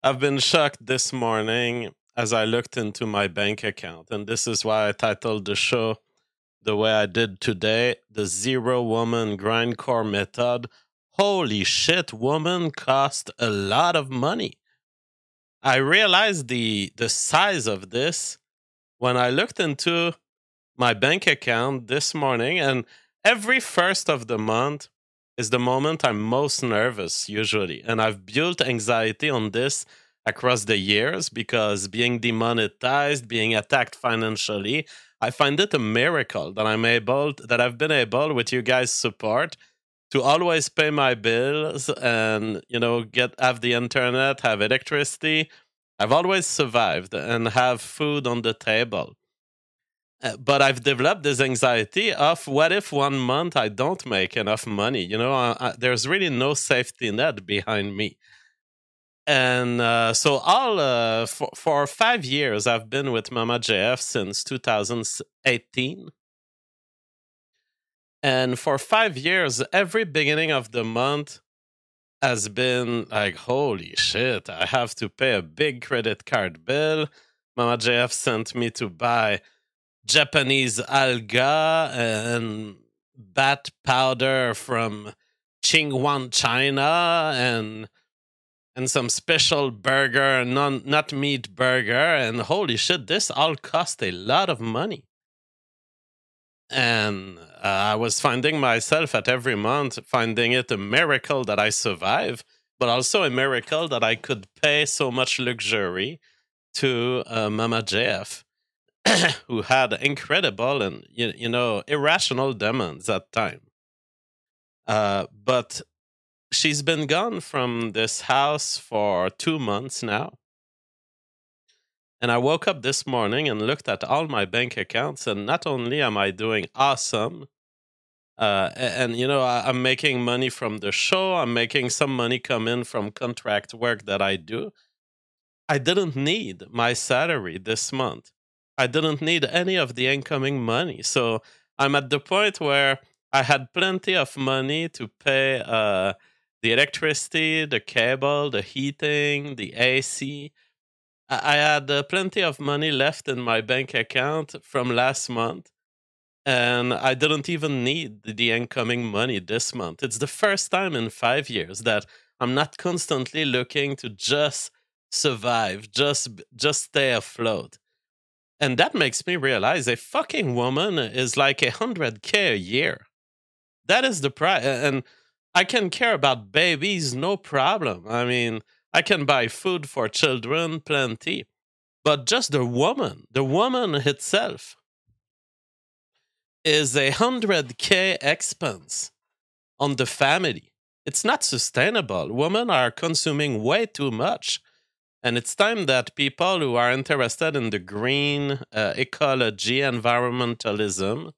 I've been shocked this morning as I looked into my bank account, and this is why I titled the show the way I did today, the Zero Woman Grindcore Method. Holy shit, woman cost a lot of money. I realized the size of this when I looked into my bank account this morning, and every first of the month is the moment I'm most nervous usually. And I've built anxiety on this across the years because being demonetized, being attacked financially, I find it a miracle that I've been able with you guys' support to always pay my bills and get have the internet, have electricity. I've always survived and have food on the table. But I've developed this anxiety of what if one month I don't make enough money? There's really no safety net behind me. And so for 5 years, I've been with Mama JF since 2018. And for 5 years, every beginning of the month has been like, holy shit, I have to pay a big credit card bill. Mama JF sent me to buy Japanese alga and bat powder from Qinghuan, China, and some special burger, not meat burger. And holy shit, this all cost a lot of money. And I was finding myself at every month finding it a miracle that I survive, but also a miracle that I could pay so much luxury to Mama JF. Who had incredible and irrational demands at time. But she's been gone from this house for 2 months now. And I woke up this morning and looked at all my bank accounts, and not only am I doing awesome, I'm making money from the show, I'm making some money come in from contract work that I do. I didn't need my salary this month. I didn't need any of the incoming money. So I'm at the point where I had plenty of money to pay the electricity, the cable, the heating, the AC. I had plenty of money left in my bank account from last month. And I didn't even need the incoming money this month. It's the first time in 5 years that I'm not constantly looking to just survive, just stay afloat. And that makes me realize a fucking woman is like $100K a year. That is the price. And I can care about babies, no problem. I mean, I can buy food for children, plenty. But just the woman itself is $100K expense on the family. It's not sustainable. Women are consuming way too much. And it's time that people who are interested in the green ecology, environmentalism,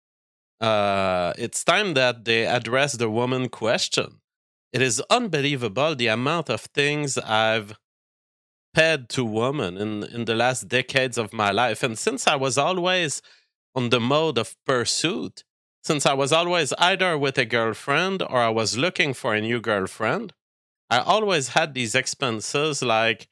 it's time that they address the woman question. It is unbelievable the amount of things I've paid to women in the last decades of my life. And since I was always on the mode of pursuit, since I was always either with a girlfriend or I was looking for a new girlfriend, I always had these expenses like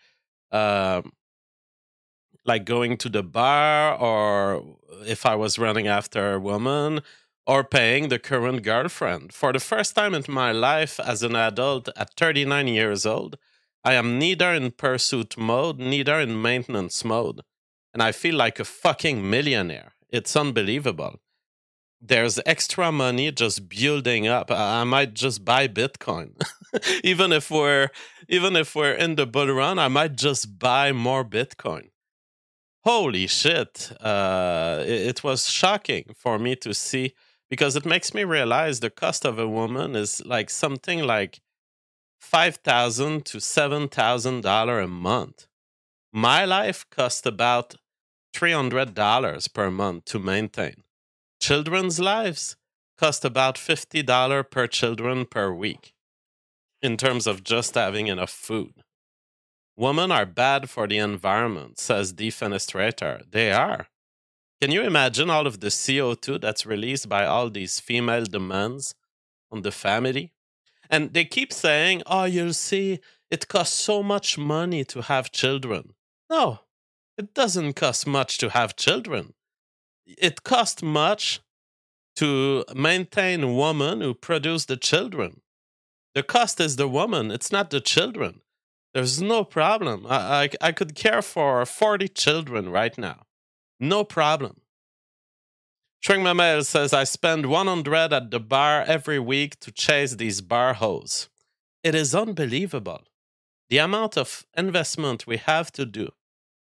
going to the bar, or if I was running after a woman, or paying the current girlfriend. For the first time in my life as an adult at 39 years old, I am neither in pursuit mode, neither in maintenance mode. And I feel like a fucking millionaire. It's unbelievable. There's extra money just building up. I might just buy Bitcoin. even if we're in the bull run, I might just buy more Bitcoin. Holy shit. It was shocking for me to see, because it makes me realize the cost of a woman is like something like $5,000 to $7,000 a month. My life cost about $300 per month to maintain. Children's lives cost about $50 per children per week in terms of just having enough food. Women are bad for the environment, says Defenestrator. They are. Can you imagine all of the CO2 that's released by all these female demands on the family? And they keep saying, oh, you'll see, it costs so much money to have children. No, it doesn't cost much to have children. It costs much to maintain a woman who produce the children. The cost is the woman, it's not the children. There's no problem. I could care for 40 children right now. No problem. Shrink Mamel says, I spend 100 at the bar every week to chase these bar hoes. It is unbelievable. The amount of investment we have to do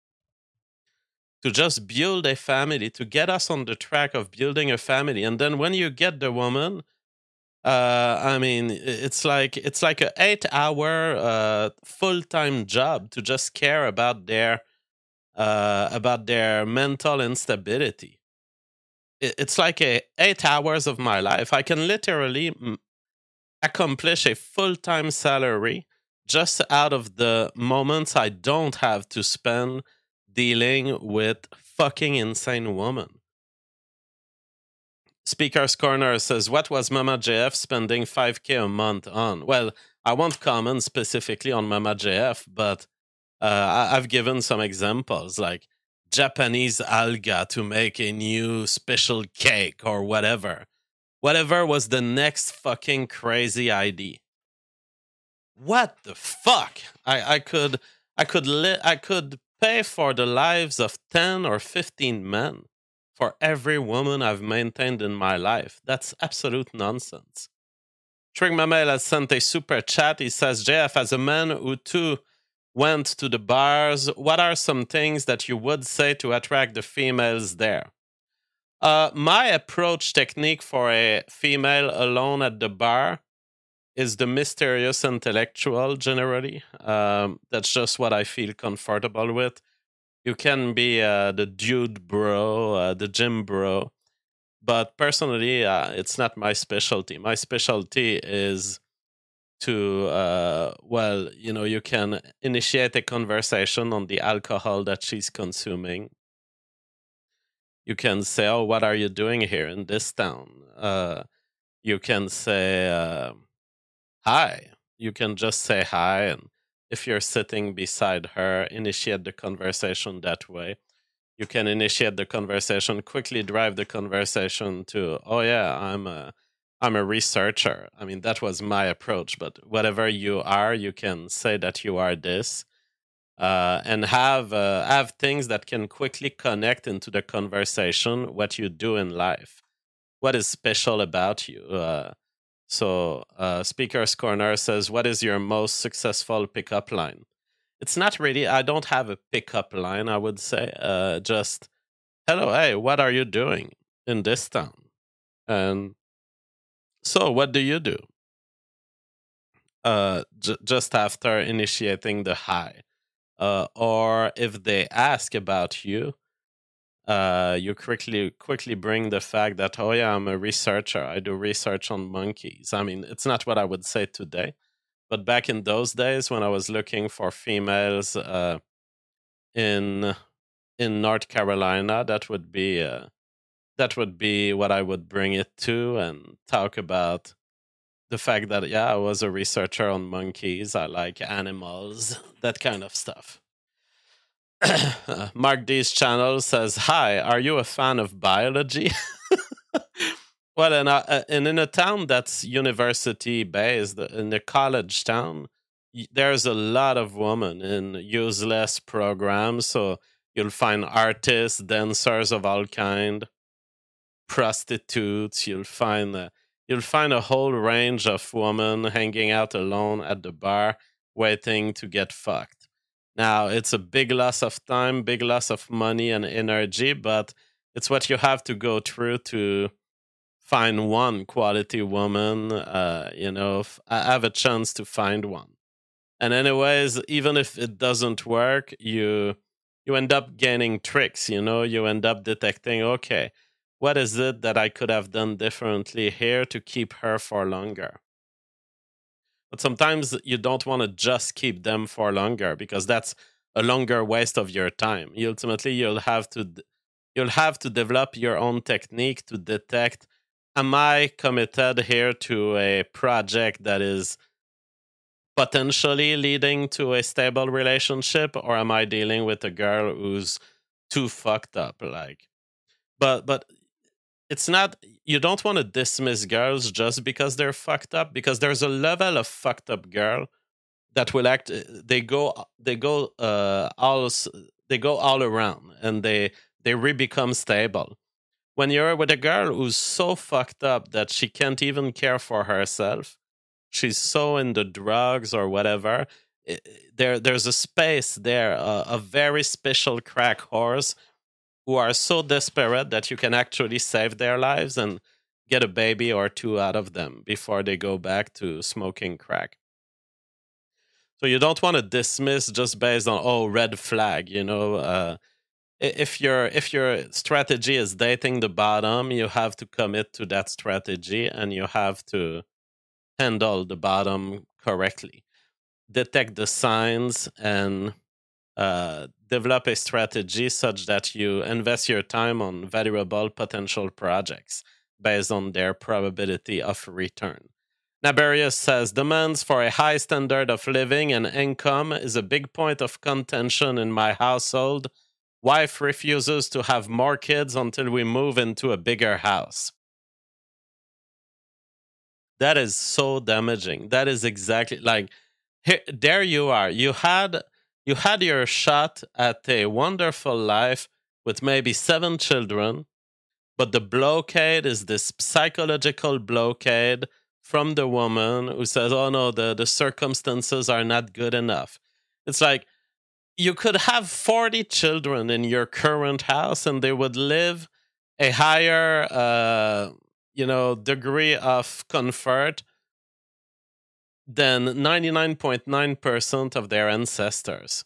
to just build a family, to get us on the track of building a family. And then when you get the woman, I mean, it's like an 8-hour full-time job to just care about their mental instability. It's like 8 hours of my life. I can literally accomplish a full-time salary just out of the moments I don't have to spend dealing with fucking insane woman. Speaker's Corner says, what was Mama JF spending $5,000 a month on? Well, I won't comment specifically on Mama JF, but I've given some examples like Japanese alga to make a new special cake or whatever. Whatever was the next fucking crazy idea. What the fuck? I could pay for the lives of 10 or 15 men for every woman I've maintained in my life. That's absolute nonsense. Shrink Mamel has sent a super chat. He says, JF, as a man who too went to the bars, what are some things that you would say to attract the females there? My approach technique for a female alone at the bar is the mysterious intellectual generally. That's just what I feel comfortable with. You can be the dude bro, the gym bro. But personally, it's not my specialty. My specialty is to, you can initiate a conversation on the alcohol that she's consuming. You can say, oh, what are you doing here in this town? You can say, hi. You can just say hi. And if you're sitting beside her, initiate the conversation that way. You can initiate the conversation, quickly drive the conversation to, oh yeah, I'm a researcher. I mean, that was my approach, but whatever you are, you can say that you are this. And have things that can quickly connect into the conversation, what you do in life. What is special about you? So Speaker's Corner says, what is your most successful pickup line? It's not really, I don't have a pickup line, I would say. Just, hello, hey, what are you doing in this town? And so what do you do? Just after initiating the hi. Or if they ask about you, you quickly bring the fact that, oh yeah, I'm a researcher. I do research on monkeys. I mean, it's not what I would say today. But back in those days, when I was looking for females in North Carolina, that would be what I would bring it to and talk about the fact that I was a researcher on monkeys. I like animals, that kind of stuff. Mark D's channel says, "Hi, are you a fan of biology?" Well, in a town that's university based, in a college town, there's a lot of women in useless programs. So you'll find artists, dancers of all kind, prostitutes. You'll find a whole range of women hanging out alone at the bar, waiting to get fucked. Now it's a big loss of time, big loss of money and energy, but it's what you have to go through to find one quality woman. I have a chance to find one. And anyways, even if it doesn't work, you end up gaining tricks. You end up detecting, okay, what is it that I could have done differently here to keep her for longer? But sometimes you don't want to just keep them for longer, because that's a longer waste of your time. Ultimately, you'll have to develop your own technique to detect, am I committed here to a project that is potentially leading to a stable relationship, or am I dealing with a girl who's too fucked up? Like, but it's not. You don't want to dismiss girls just because they're fucked up, because there's a level of fucked up girl that will act. They go all around, and they become stable. When you're with a girl who's so fucked up that she can't even care for herself, she's so into drugs or whatever. There's a space there, a very special crack horse who are so desperate that you can actually save their lives and get a baby or two out of them before they go back to smoking crack. So you don't want to dismiss just based on, oh, red flag, you know. If your strategy is dating the bottom, you have to commit to that strategy, and you have to handle the bottom correctly, detect the signs, and develop a strategy such that you invest your time on valuable potential projects based on their probability of return. Naberius says demands for a high standard of living and income is a big point of contention in my household. Wife refuses to have more kids until we move into a bigger house. That is so damaging. That is exactly like, here, there you are. You had your shot at a wonderful life with maybe 7 children, but the blockade is this psychological blockade from the woman who says, "Oh no, the circumstances are not good enough." It's like, you could have 40 children in your current house, and they would live a higher degree of comfort than 99.9% of their ancestors.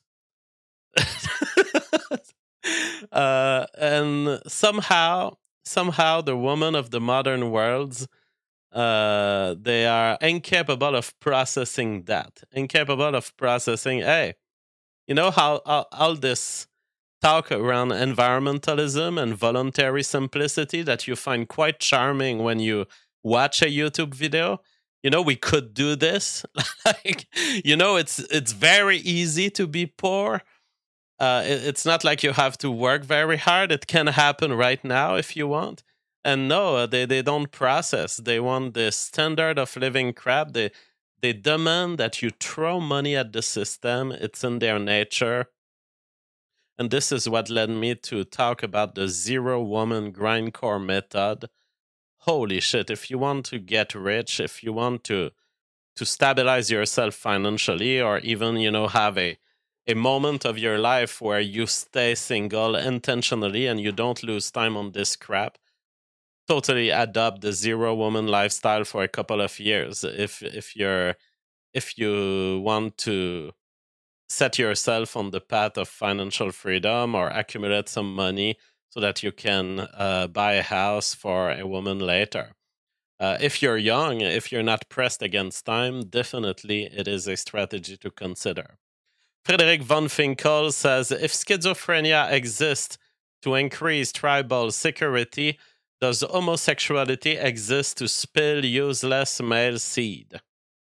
And somehow the women of the modern worlds, they are incapable of processing that, incapable of processing, hey, you know how all this talk around environmentalism and voluntary simplicity that you find quite charming when you watch a YouTube video. You know, we could do this. Like, you know, it's very easy to be poor. It's not like you have to work very hard. It can happen right now if you want. And no, they don't process. They want this standard of living crap. They demand that you throw money at the system. It's in their nature. And this is what led me to talk about the zero woman grindcore method. Holy shit, if you want to get rich, if you want to stabilize yourself financially, or even, you know, have a moment of your life where you stay single intentionally and you don't lose time on this crap, totally adopt the zero woman lifestyle for a couple of years. If you want to set yourself on the path of financial freedom or accumulate some money so that you can buy a house for a woman later. If you're young, if you're not pressed against time, definitely it is a strategy to consider. Frederick von Finkel says, if schizophrenia exists to increase tribal security, does homosexuality exist to spill useless male seed?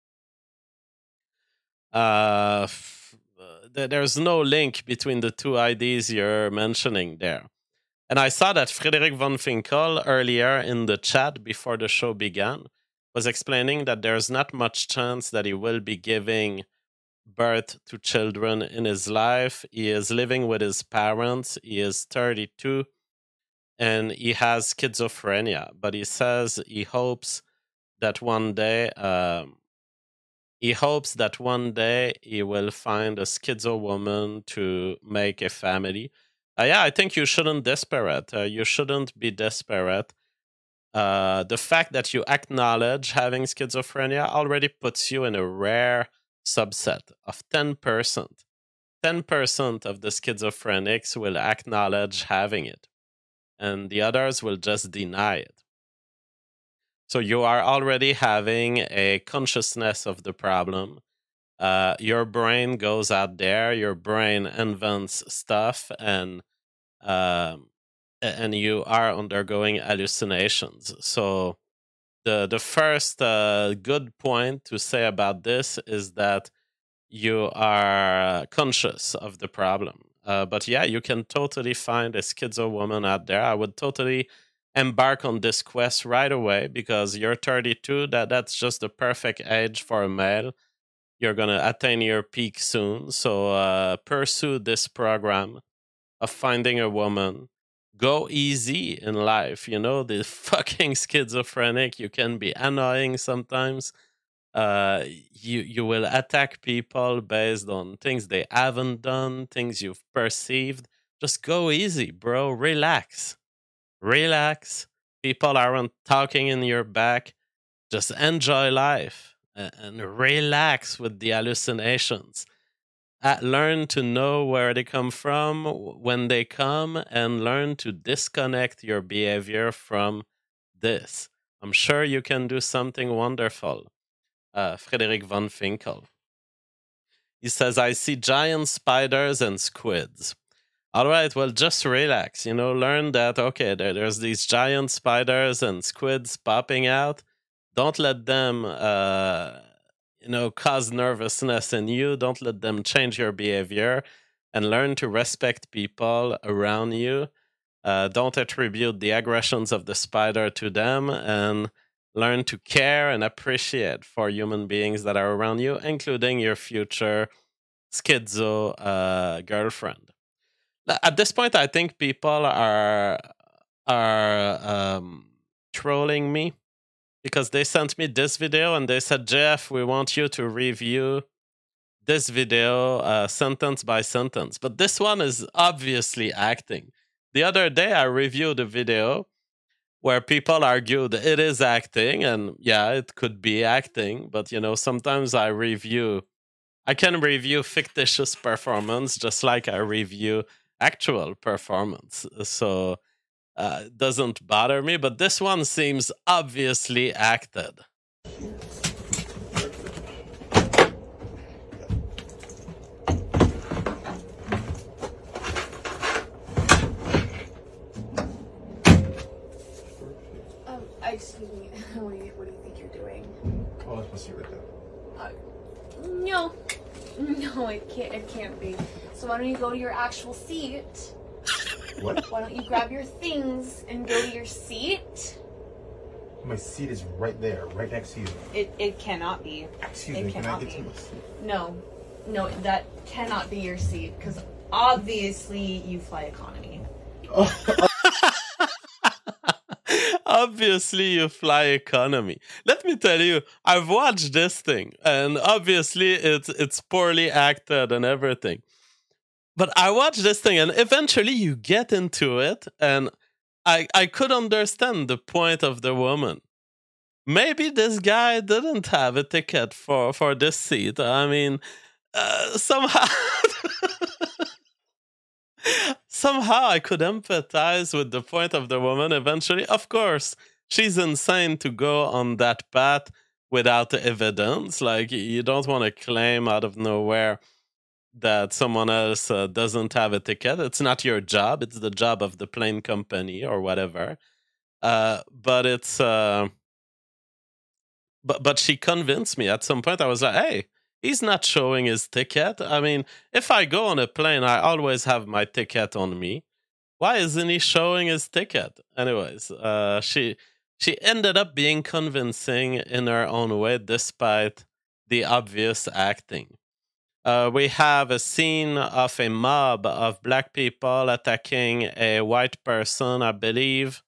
There's no link between the two ideas you're mentioning there. And I saw that Frederick von Finkel earlier in the chat before the show began was explaining that there's not much chance that he will be giving birth to children in his life. He is living with his parents. He is 32 and he has schizophrenia. But he says he hopes that one day he will find a schizo woman to make a family. Yeah, I think you shouldn't desperate. You shouldn't be desperate. The fact that you acknowledge having schizophrenia already puts you in a rare subset of 10%. 10% of the schizophrenics will acknowledge having it, and the others will just deny it. So you are already having a consciousness of the problem. Your brain goes out there, your brain invents stuff, and you are undergoing hallucinations. So the first good point to say about this is that you are conscious of the problem. But yeah, you can totally find a schizo woman out there. I would totally embark on this quest right away because you're 32. That's just the perfect age for a male. You're gonna attain your peak soon. So pursue this program of finding a woman. Go easy in life. You know, the fucking schizophrenic, you can be annoying sometimes. You will attack people based on things they haven't done, things you've perceived. Just go easy, bro. Relax. Relax. People aren't talking in your back. Just enjoy life and relax with the hallucinations. Learn to know where they come from when they come, and learn to disconnect your behavior from this. I'm sure you can do something wonderful. Frederick von Finkel. He says, I see giant spiders and squids. All right, well, just relax. You know, learn that, okay, there's these giant spiders and squids popping out. Don't let them, cause nervousness in you. Don't let them change your behavior, and learn to respect people around you. Don't attribute the aggressions of the spider to them, and learn to care and appreciate for human beings that are around you, including your future schizo girlfriend. At this point, I think people are trolling me because they sent me this video and they said, Jeff, we want you to review this video sentence by sentence. But this one is obviously acting. The other day, I reviewed a video where people argued it is acting, and yeah, it could be acting, but sometimes I can review fictitious performance just like I review actual performance. So it doesn't bother me, but this one seems obviously acted. Excuse me, what do you think you're doing? Oh, I was supposed to read that. No, it can't be. So why don't you go to your actual seat? What? Why don't you grab your things and go to your seat? My seat is right there, right next to you. It cannot be. Excuse It me, can I cannot get be. to my seat? No, that cannot be your seat because obviously you fly economy. Obviously, you fly economy. Let me tell you, I've watched this thing, and obviously it's poorly acted and everything. But I watched this thing, and eventually you get into it, and I could understand the point of the woman. Maybe this guy didn't have a ticket for this seat. I mean, somehow... Somehow I could empathize with the point of the woman eventually. Of course, she's insane to go on that path without evidence. Like, you don't want to claim out of nowhere that someone else doesn't have a ticket. It's not your job. It's the job of the plane company or whatever. But it's... But she convinced me. At some point, I was like, hey, he's not showing his ticket. I mean, if I go on a plane, I always have my ticket on me. Why isn't he showing his ticket? Anyways, she ended up being convincing in her own way, despite the obvious acting. We have a scene of a mob of black people attacking a white person, I believe.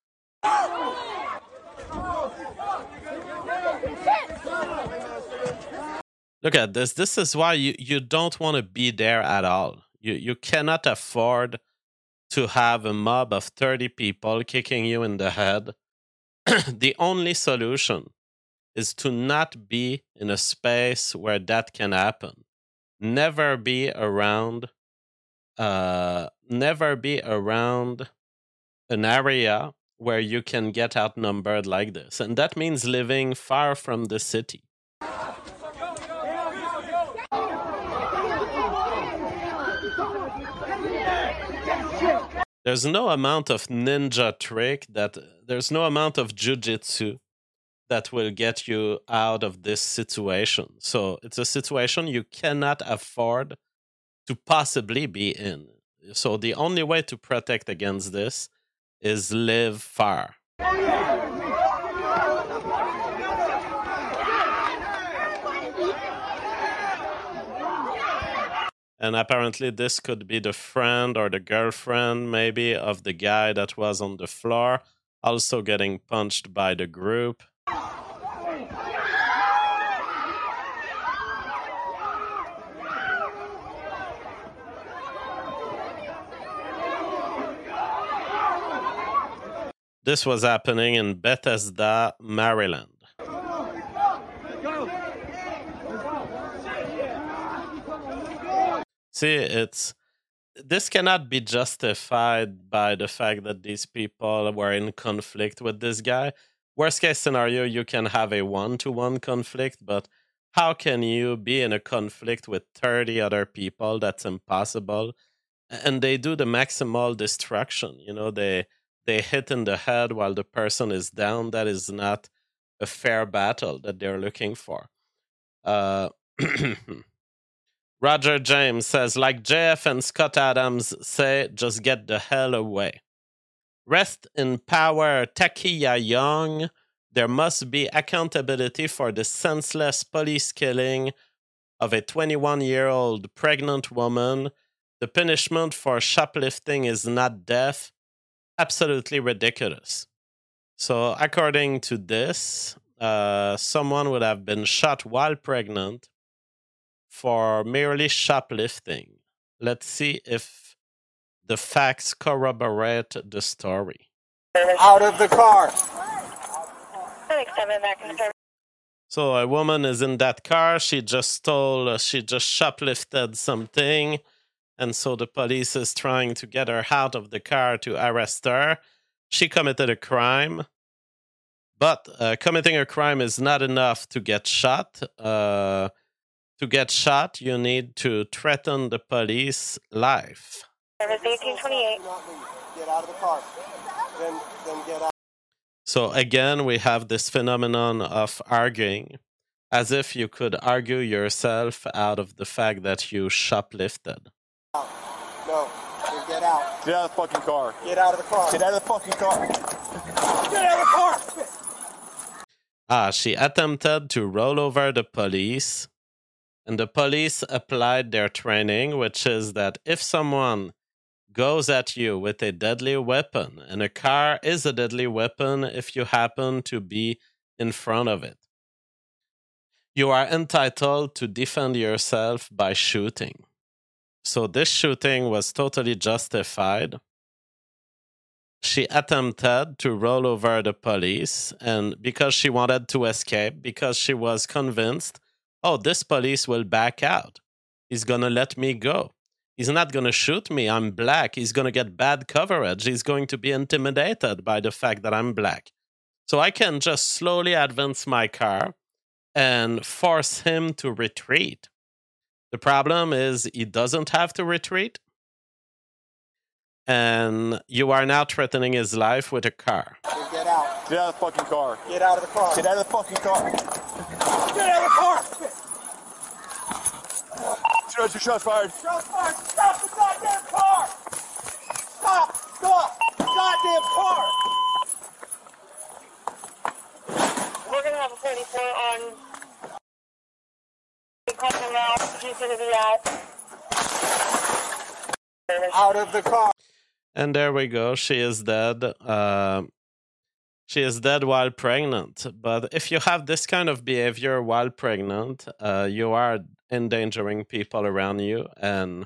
Look at this. This is why you don't want to be there at all. You cannot afford to have a mob of 30 people kicking you in the head. The only solution is to not be in a space where that can happen. Never be around an area where you can get outnumbered like this. And that means living far from the city. There's no amount of ninja trick, there's no amount of jujitsu that will get you out of this situation. So it's a situation you cannot afford to possibly be in. So the only way to protect against this is live far. And apparently this could be the friend or the girlfriend, maybe, of the guy that was on the floor, also getting punched by the group. This was happening in Bethesda, Maryland. See, this cannot be justified by the fact that these people were in conflict with this guy. Worst case scenario, you can have a one-to-one conflict, but how can you be in a conflict with 30 other people? That's impossible. And they do the maximal destruction. You know, they hit in the head while the person is down. That is not a fair battle that they're looking for. Roger James says, like JF and Scott Adams say, just get the hell away. Rest in power, Takia Young. There must be accountability for the senseless police killing of a 21-year-old pregnant woman. The punishment for shoplifting is not death. Absolutely ridiculous. So according to this, someone would have been shot while pregnant for merely shoplifting. Let's see if the facts corroborate the story. Out of the car. So a woman is in that car. She just shoplifted something. And so the police is trying to get her out of the car to arrest her. She committed a crime. But committing a crime is not enough to get shot. To get shot, you need to threaten the police life. Service 1828. Get out of the car. Then get out. So again, we have this phenomenon of arguing, as if you could argue yourself out of the fact that you shoplifted. No, get out. Get out of the fucking car. Get out of the car. Get out of the fucking car. Get out of the car. She attempted to roll over the police. And the police applied their training, which is that if someone goes at you with a deadly weapon, and a car is a deadly weapon if you happen to be in front of it, you are entitled to defend yourself by shooting. So this shooting was totally justified. She attempted to roll over the police, and because she wanted to escape, because she was convinced, oh, this police will back out. He's going to let me go. He's not going to shoot me. I'm black. He's going to get bad coverage. He's going to be intimidated by the fact that I'm black. So I can just slowly advance my car and force him to retreat. The problem is he doesn't have to retreat. And you are now threatening his life with a car. Get out. Get out of the fucking car. Get out of the car. Get out of the fucking car. Get out of the car. Shots fired. Shots fired. Stop the goddamn car. Stop the goddamn car. We're going to have a 34 on customer now. She's going to be out of the car. And there we go. She is dead. She is dead while pregnant. But if you have this kind of behavior while pregnant, you are endangering people around you, and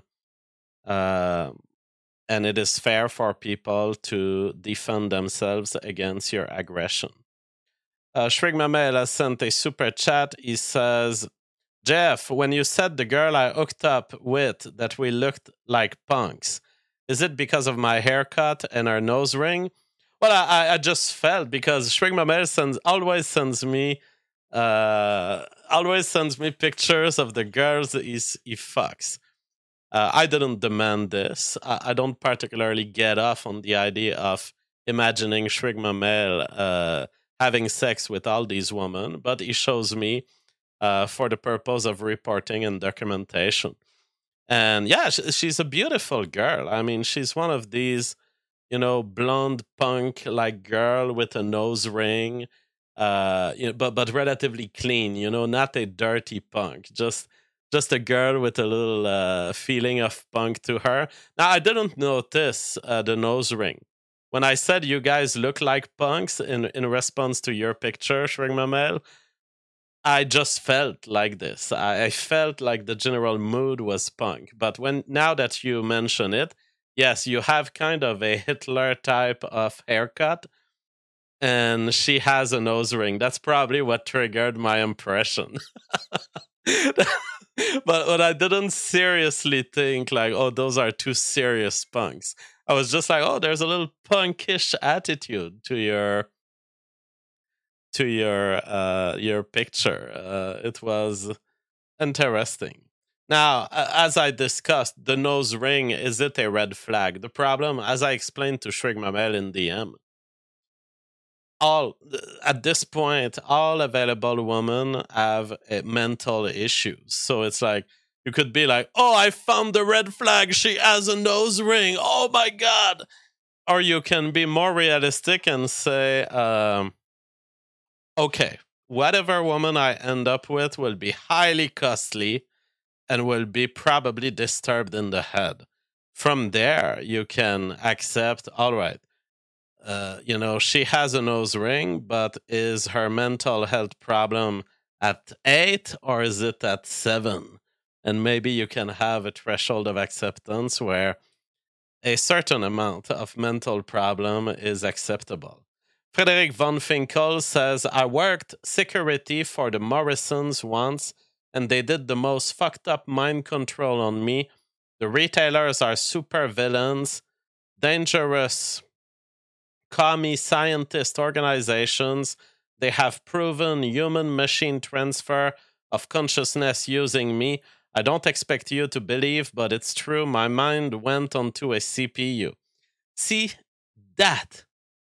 it is fair for people to defend themselves against your aggression. Shrig Mamel has sent a super chat. He says, Jeff, when you said the girl I hooked up with that we looked like punks, is it because of my haircut and our nose ring? Well, I just felt, because Shrig Mamel always sends me pictures of the girls he fucks. I didn't demand this. I don't particularly get off on the idea of imagining Shrig Mamel having sex with all these women, but he shows me for the purpose of reporting and documentation. And yeah, she's a beautiful girl. I mean, she's one of these, blonde punk like girl with a nose ring, but relatively clean. Not a dirty punk. Just a girl with a little feeling of punk to her. Now, I didn't notice the nose ring. When I said you guys look like punks in response to your picture, Shrek Mamel, I just felt like this. I felt like the general mood was punk. But now that you mention it, yes, you have kind of a Hitler type of haircut, and she has a nose ring. That's probably what triggered my impression. But I didn't seriously think like, oh, those are two serious punks. I was just like, oh, there's a little punkish attitude to your picture. It was interesting. Now, as I discussed, the nose ring, is it a red flag? The problem, as I explained to Shrig Mamel in DM, at this point, all available women have mental issues. So it's like, you could be like, oh, I found the red flag. She has a nose ring. Oh my God. Or you can be more realistic and say, okay, whatever woman I end up with will be highly costly and will be probably disturbed in the head. From there, you can accept, all right, she has a nose ring, but is her mental health problem at 8 or is it at 7? And maybe you can have a threshold of acceptance where a certain amount of mental problem is acceptable. Frederick von Finkel says, I worked security for the Morrisons once, and they did the most fucked up mind control on me. The retailers are super villains, dangerous, commie scientist organizations. They have proven human-machine transfer of consciousness using me. I don't expect you to believe, but it's true. My mind went onto a CPU. See, that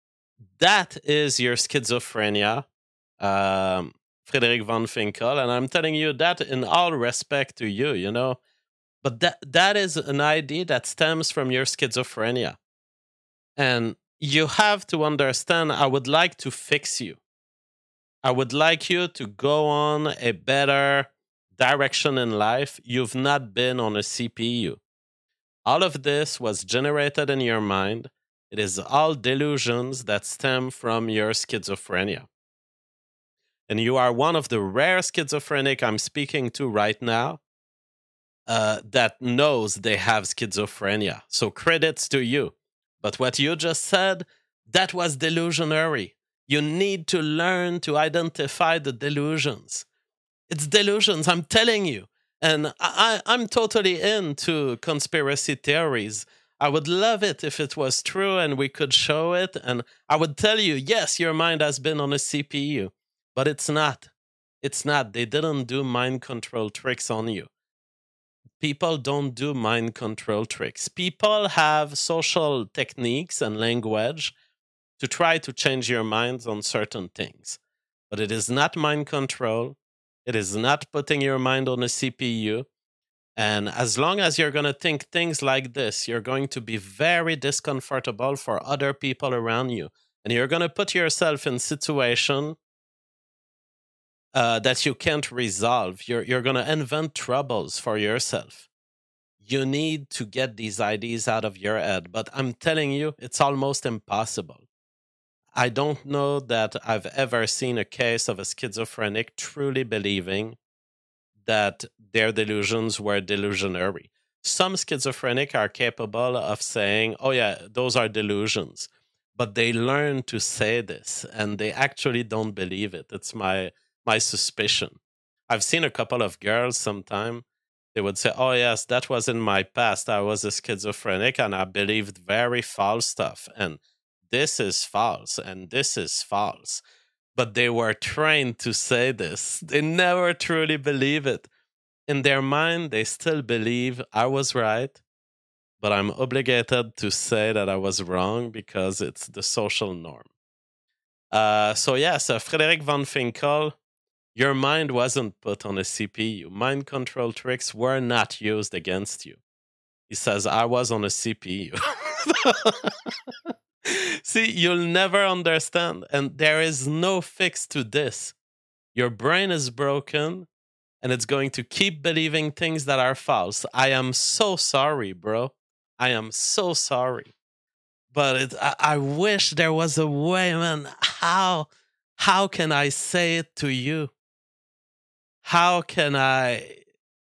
is your schizophrenia, Frederick von Finkel, and I'm telling you that in all respect to you, But that is an idea that stems from your schizophrenia. And you have to understand, I would like to fix you. I would like you to go on a better direction in life. You've not been on a CPU. All of this was generated in your mind. It is all delusions that stem from your schizophrenia. And you are one of the rare schizophrenic I'm speaking to right now that knows they have schizophrenia. So credits to you. But what you just said, that was delusionary. You need to learn to identify the delusions. It's delusions, I'm telling you. And I'm totally into conspiracy theories. I would love it if it was true and we could show it. And I would tell you, yes, your mind has been on a CPU. But it's not. It's not. They didn't do mind control tricks on you. People don't do mind control tricks. People have social techniques and language to try to change your minds on certain things. But it is not mind control. It is not putting your mind on a CPU. And as long as you're going to think things like this, you're going to be very discomfortable for other people around you. And you're going to put yourself in situation that you can't resolve. You're going to invent troubles for yourself. You need to get these ideas out of your head. But I'm telling you, it's almost impossible. I don't know that I've ever seen a case of a schizophrenic truly believing that their delusions were delusionary. Some schizophrenic are capable of saying, oh yeah, those are delusions. But they learn to say this, and they actually don't believe it. It's my suspicion. I've seen a couple of girls sometime. They would say, oh yes, that was in my past. I was a schizophrenic and I believed very false stuff. And this is false and this is false. But they were trained to say this. They never truly believe it. In their mind, they still believe I was right, but I'm obligated to say that I was wrong because it's the social norm. So yes, Frederick von Finkel, your mind wasn't put on a CPU. Mind control tricks were not used against you. He says, I was on a CPU. See, you'll never understand. And there is no fix to this. Your brain is broken and it's going to keep believing things that are false. I am so sorry, bro. I am so sorry. But I wish there was a way, man. How can I say it to you? How can I?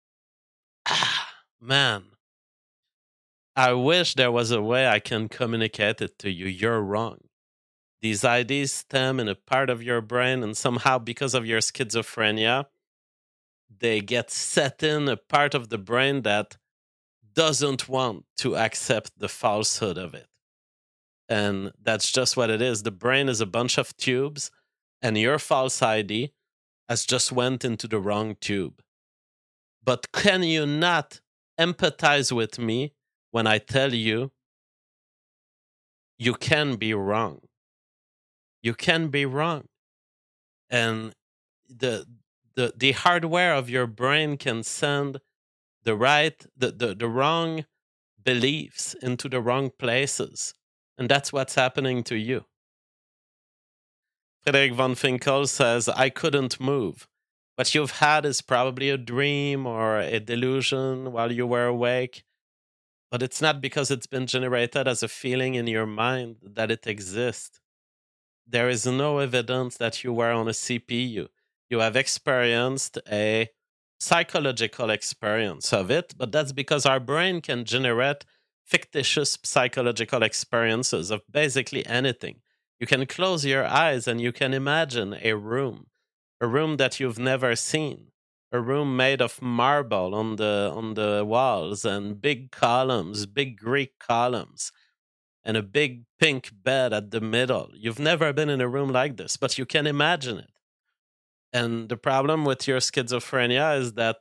Man. I wish there was a way I can communicate it to you. You're wrong. These ideas stem in a part of your brain, and somehow, because of your schizophrenia, they get set in a part of the brain that doesn't want to accept the falsehood of it. And that's just what it is. The brain is a bunch of tubes, and your false ID has just went into the wrong tube. But can you not empathize with me when I tell you you can be wrong? You can be wrong. And the hardware of your brain can send the wrong beliefs into the wrong places. And that's what's happening to you. Frederick von Finkel says, I couldn't move. What you've had is probably a dream or a delusion while you were awake. But it's not because it's been generated as a feeling in your mind that it exists. There is no evidence that you were on a CPU. You have experienced a psychological experience of it, but that's because our brain can generate fictitious psychological experiences of basically anything. You can close your eyes and you can imagine a room that you've never seen, a room made of marble on the walls and big columns, big Greek columns, and a big pink bed at the middle. You've never been in a room like this, but you can imagine it. And the problem with your schizophrenia is that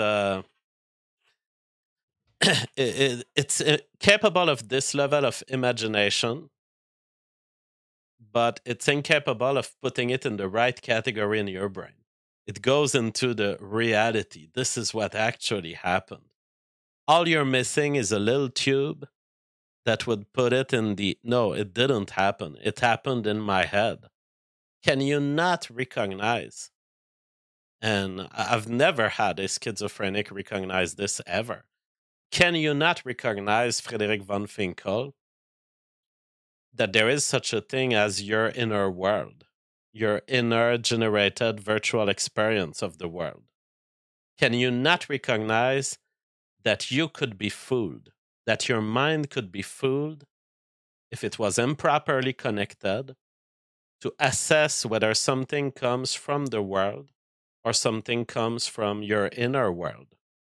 it's capable of this level of imagination, but it's incapable of putting it in the right category in your brain. It goes into the reality. This is what actually happened. All you're missing is a little tube that would put it in the, no, it didn't happen. It happened in my head. Can you not recognize? And I've never had a schizophrenic recognize this ever. Can you not recognize, Frederick von Finkel, that there is such a thing as your inner world, your inner generated virtual experience of the world? Can you not recognize that you could be fooled, that your mind could be fooled if it was improperly connected to assess whether something comes from the world or something comes from your inner world?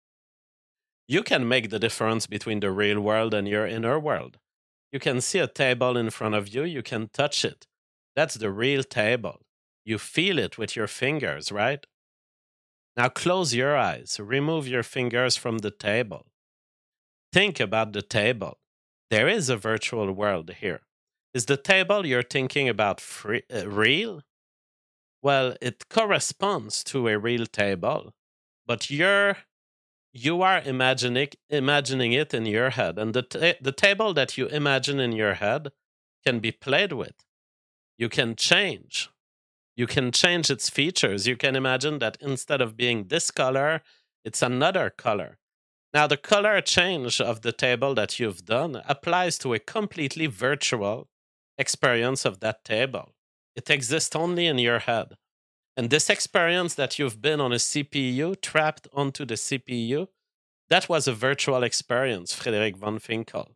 You can make the difference between the real world and your inner world. You can see a table in front of you, you can touch it. That's the real table. You feel it with your fingers, right? Now close your eyes, remove your fingers from the table. Think about the table. There is a virtual world here. Is the table you're thinking about real? Well, it corresponds to a real table, but you are imagining it in your head, and the table that you imagine in your head can be played with. You can change. You can change its features. You can imagine that instead of being this color, it's another color. Now, the color change of the table that you've done applies to a completely virtual experience of that table. It exists only in your head. And this experience that you've been on a CPU, trapped onto the CPU, that was a virtual experience, Frederick von Finkel.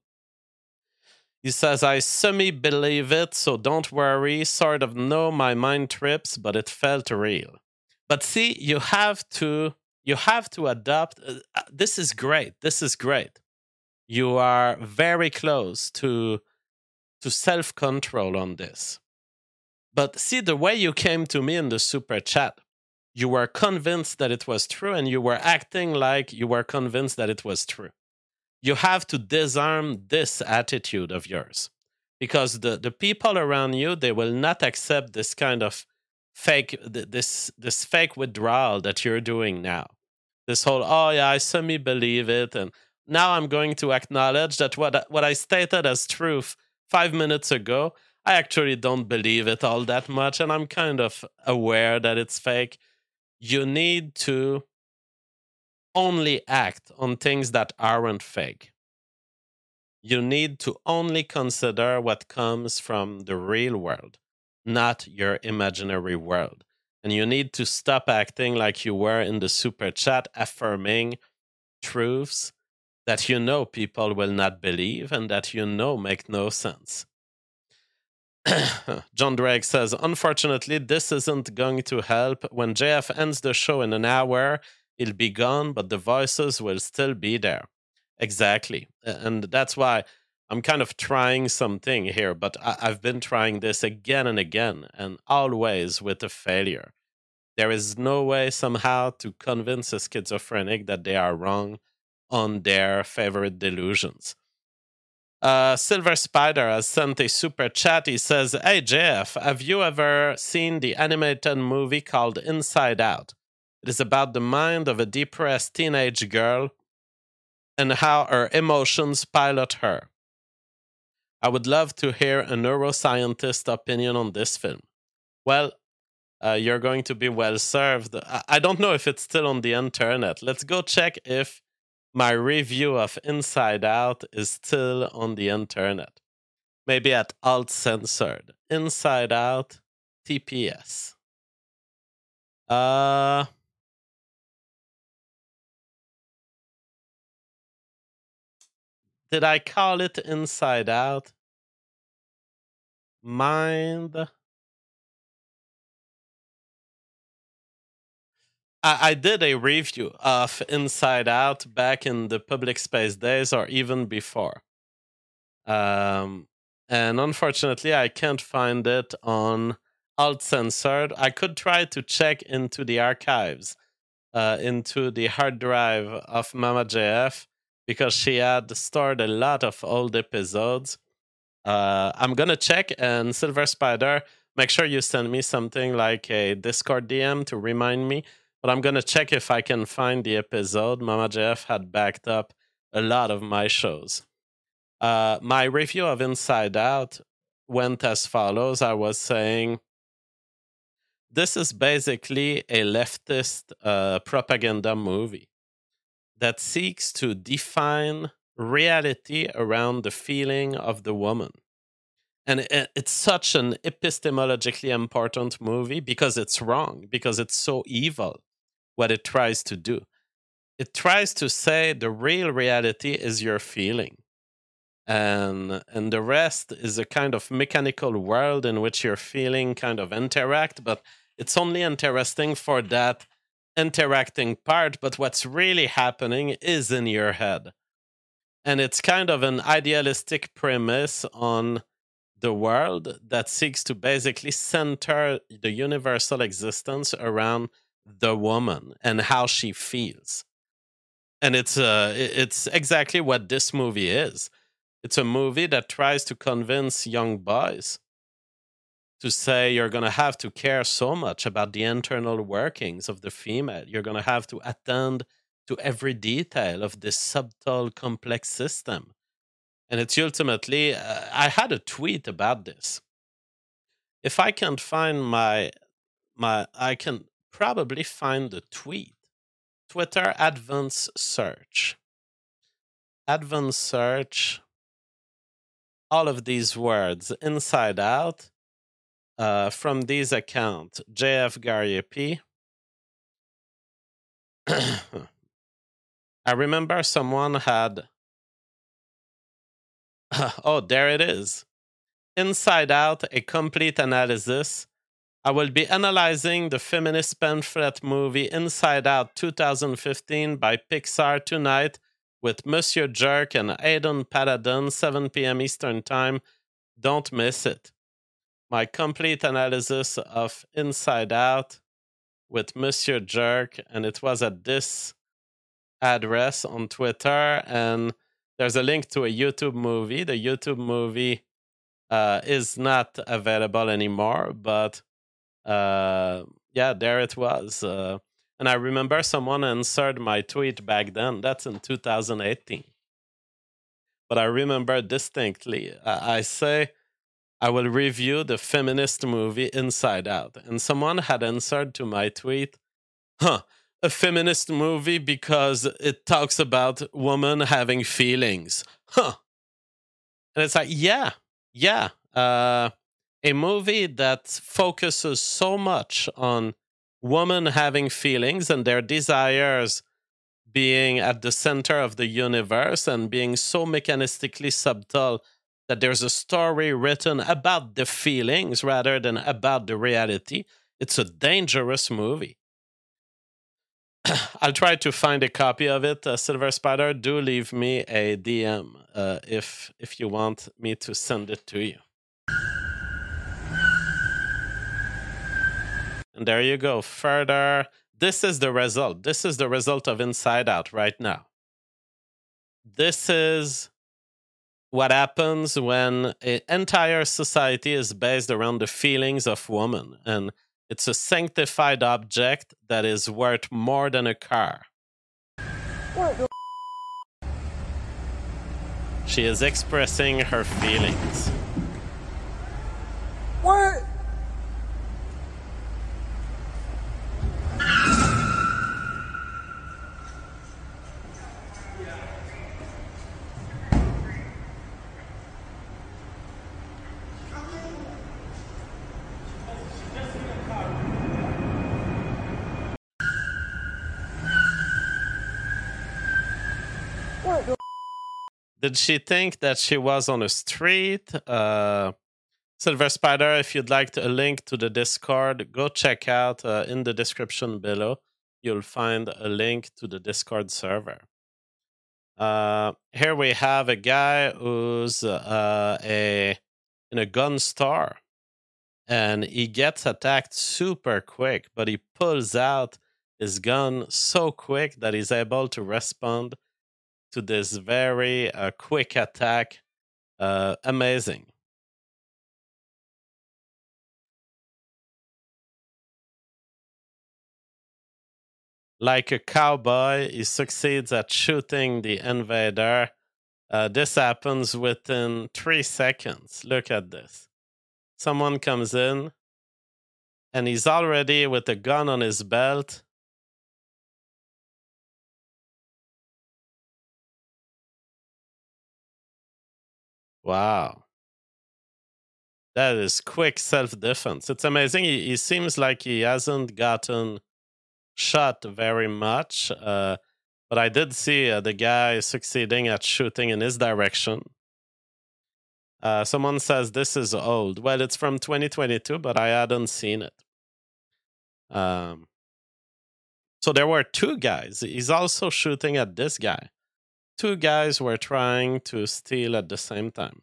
He says, I semi-believe it, so don't worry. Sort of know my mind trips, but it felt real. But see, you have to adopt. This is great. This is great. You are very close to self-control on this. But see, the way you came to me in the super chat, you were convinced that it was true, and you were acting like you were convinced that it was true. You have to disarm this attitude of yours. because the people around you, they will not accept this kind of this fake withdrawal that you're doing now. This whole, oh yeah, I semi believe it, and now I'm going to acknowledge that what I stated as truth 5 minutes ago, I actually don't believe it all that much, and I'm kind of aware that it's fake. You need to only act on things that aren't fake. You need to only consider what comes from the real world, not your imaginary world. And you need to stop acting like you were in the super chat, affirming truths that you know people will not believe and that you know make no sense. John Drake says, unfortunately, this isn't going to help. When JF ends the show in an hour, he'll be gone, but the voices will still be there. Exactly. And that's why I'm kind of trying something here, but I've been trying this again and again, and always with a failure. There is no way somehow to convince a schizophrenic that they are wrong on their favorite delusions. Silver Spider has sent a super chat. He says, hey, JF, have you ever seen the animated movie called Inside Out? It is about the mind of a depressed teenage girl and how her emotions pilot her. I would love to hear a neuroscientist's opinion on this film. Well, you're going to be well served. I don't know if it's still on the internet. Let's go check if my review of Inside Out is still on the internet. Maybe at Alt Censored. Inside Out, TPS. Did I call it Inside Out? Mind. I did a review of Inside Out back in the public space days or even before. And unfortunately, I can't find it on Alt Censored. I could try to check into the archives, into the hard drive of Mama JF, because she had stored a lot of old episodes. I'm going to check, and Silver Spider, make sure you send me something like a Discord DM to remind me. But I'm going to check if I can find the episode. Mama JF had backed up a lot of my shows. My review of Inside Out went as follows. I was saying, this is basically a leftist propaganda movie that seeks to define reality around the feeling of the woman. And it's such an epistemologically important movie because it's wrong, because it's so evil what it tries to do. It tries to say the real reality is your feeling. And the rest is a kind of mechanical world in which your feeling kind of interact, but it's only interesting for that interacting part, but what's really happening is in your head. And it's kind of an idealistic premise on the world that seeks to basically center the universal existence around the woman and how she feels. And it's exactly what this movie is. It's a movie that tries to convince young boys to say you're going to have to care so much about the internal workings of the female. You're going to have to attend to every detail of this subtle, complex system. And it's ultimately, I had a tweet about this. If I can't find I can probably find the tweet. Twitter advanced search. Advanced search. All of these words, Inside Out, from these accounts, JF Garrier P. I remember someone had... oh, there it is. Inside Out, a complete analysis. I will be analyzing the feminist pamphlet movie Inside Out 2015 by Pixar tonight with Monsieur Jerk and Aidan Paladin, 7 p.m. Eastern Time. Don't miss it. My complete analysis of Inside Out with Monsieur Jerk, and it was at this address on Twitter, and there's a link to a YouTube movie. The YouTube movie is not available anymore. But yeah, there it was. And I remember someone answered my tweet back then. That's in 2018. But I remember distinctly. I say I will review the feminist movie Inside Out. And someone had answered to my tweet, a feminist movie because it talks about women having feelings. And it's like, yeah. A movie that focuses so much on women having feelings and their desires being at the center of the universe and being so mechanistically subtle that there's a story written about the feelings rather than about the reality. It's a dangerous movie. I'll try to find a copy of it. Silver Spider, do leave me a DM if you want me to send it to you. And there you go. Further, this is the result. This is the result of Inside Out right now. This is what happens when an entire society is based around the feelings of women. And it's a sanctified object that is worth more than a car. She is expressing her feelings. What? Did she think that she was on a street? Silver Spider, if you'd like a link to the Discord, go check out in the description below. You'll find a link to the Discord server. Here we have a guy who's in a gun store. And he gets attacked super quick, but he pulls out his gun so quick that he's able to respond to this very quick attack. Amazing. Like a cowboy, he succeeds at shooting the invader. This happens within 3 seconds. Look at this. Someone comes in, and he's already with a gun on his belt. Wow. That is quick self-defense. It's amazing. He seems like he hasn't gotten shot very much. But I did see the guy succeeding at shooting in his direction. Someone says this is old. Well, it's from 2022, but I hadn't seen it. So there were 2 guys. He's also shooting at this guy. 2 guys were trying to steal at the same time.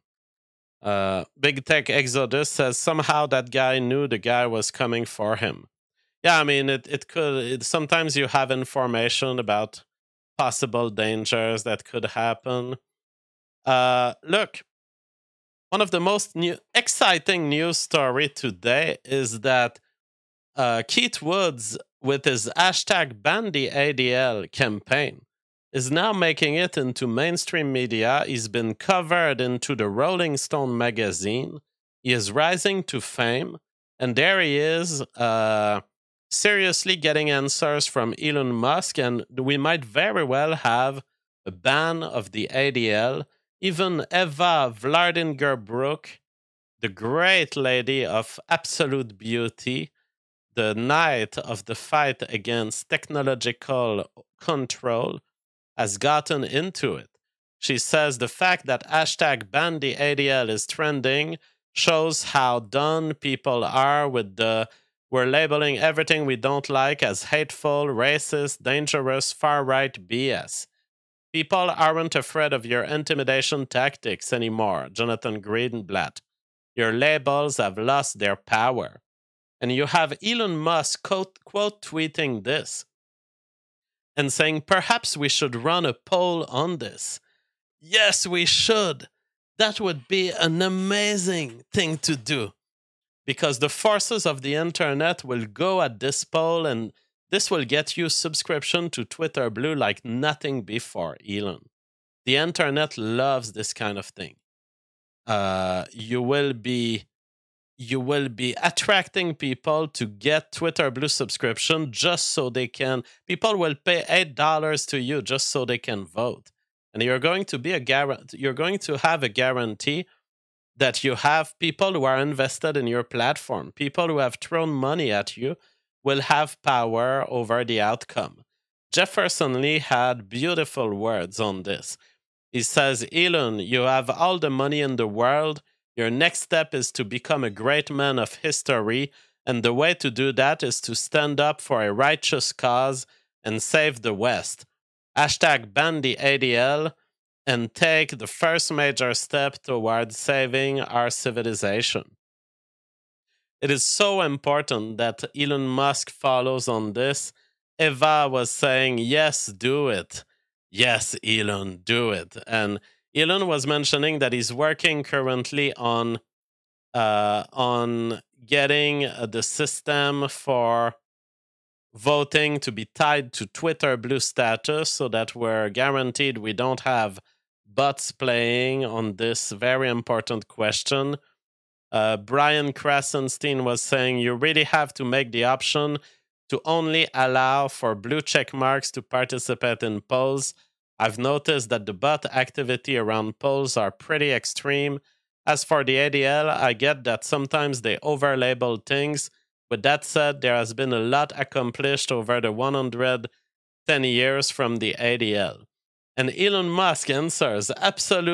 Big Tech Exodus says somehow that guy knew the guy was coming for him. Yeah, I mean, it could. Sometimes you have information about possible dangers that could happen. Look, one of the most exciting news story today is that Keith Woods, with his #BanTheADL campaign, is now making it into mainstream media. He's been covered into the Rolling Stone magazine. He is rising to fame. And there he is, seriously getting answers from Elon Musk. And we might very well have a ban of the ADL. Even Eva Vlardinger-Brook, the great lady of absolute beauty, the knight of the fight against technological control, has gotten into it. She says the fact that #BanTheADL is trending shows how done people are with we're labeling everything we don't like as hateful, racist, dangerous, far-right BS. People aren't afraid of your intimidation tactics anymore, Jonathan Greenblatt. Your labels have lost their power. And you have Elon Musk quote tweeting this and saying, perhaps we should run a poll on this. Yes, we should. That would be an amazing thing to do, because the forces of the internet will go at this poll, and this will get you subscription to Twitter Blue like nothing before, Elon. The internet loves this kind of thing. You will be attracting people to get Twitter Blue subscription just so they can. People will pay $8 to you just so they can vote, and you're going to have a guarantee that you have people who are invested in your platform. People who have thrown money at you will have power over the outcome. Jefferson Lee had beautiful words on this. He says, Elon, you have all the money in the world. Your next step is to become a great man of history. And the way to do that is to stand up for a righteous cause and save the West. Hashtag ban the ADL and take the first major step towards saving our civilization. It is so important that Elon Musk follows on this. Eva was saying, yes, do it. Yes, Elon, do it. And Elon was mentioning that he's working currently on getting the system for voting to be tied to Twitter Blue status so that we're guaranteed we don't have bots playing on this very important question. Brian Krasenstein was saying you really have to make the option to only allow for blue check marks to participate in polls. I've noticed that the bot activity around polls are pretty extreme. As for the ADL, I get that sometimes they overlabel things. With that said, there has been a lot accomplished over the 110 years from the ADL. And Elon Musk answers in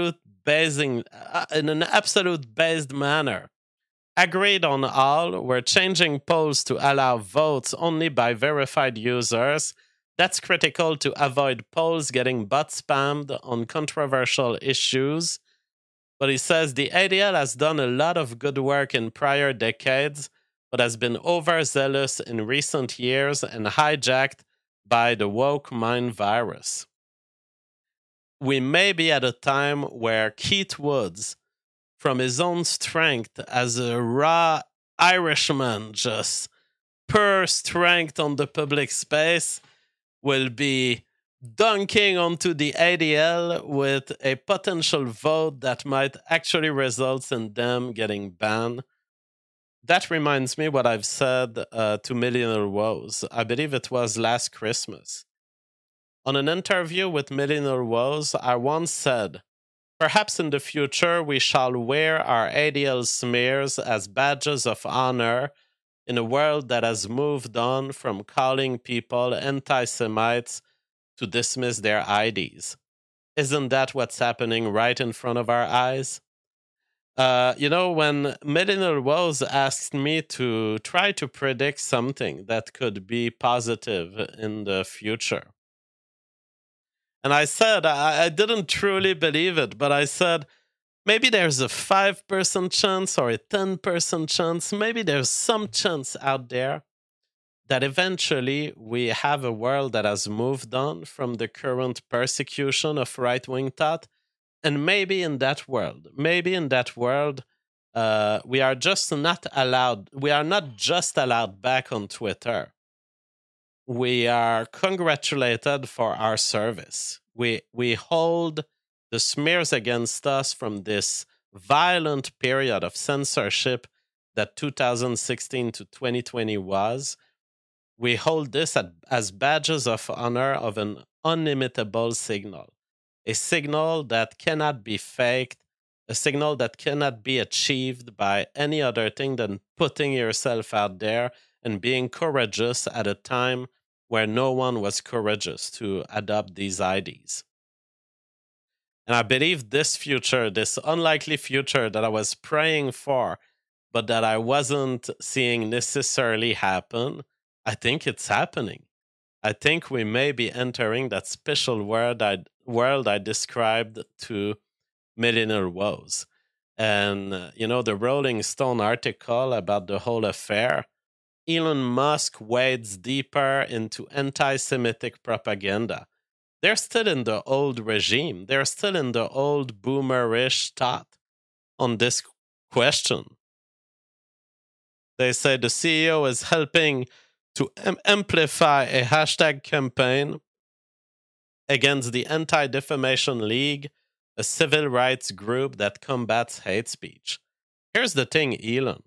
an absolute based manner. Agreed on all, we're changing polls to allow votes only by verified users. That's critical to avoid polls getting bot spammed on controversial issues. But he says the ADL has done a lot of good work in prior decades, but has been overzealous in recent years and hijacked by the woke mind virus. We may be at a time where Keith Woods, from his own strength as a raw Irishman, just pure strength on the public space, will be dunking onto the ADL with a potential vote that might actually result in them getting banned. That reminds me what I've said to Millionaire Woes. I believe it was last Christmas. On an interview with Millionaire Woes, I once said, perhaps in the future we shall wear our ADL smears as badges of honor in a world that has moved on from calling people anti-Semites to dismiss their IDs. Isn't that what's happening right in front of our eyes? When Millionaire Woes asked me to try to predict something that could be positive in the future, and I said, I didn't truly believe it, but I said, maybe there's a 5% chance or a 10% chance, maybe there's some chance out there that eventually we have a world that has moved on from the current persecution of right-wing thought. And maybe in that world, we are not just allowed back on Twitter. We are congratulated for our service. We hold the smears against us from this violent period of censorship that 2016 to 2020 was. We hold this as badges of honor of an unimitable signal, a signal that cannot be faked, a signal that cannot be achieved by any other thing than putting yourself out there and being courageous at a time where no one was courageous to adopt these IDs. And I believe this future, this unlikely future that I was praying for, but that I wasn't seeing necessarily happen, I think it's happening. I think we may be entering that special world I described to Millionaire Woes. And, the Rolling Stone article about the whole affair, Elon Musk wades deeper into anti-Semitic propaganda. They're still in the old regime. They're still in the old boomerish thought on this question. They say the CEO is helping to amplify a hashtag campaign against the Anti-Defamation League, a civil rights group that combats hate speech. Here's the thing, Elon.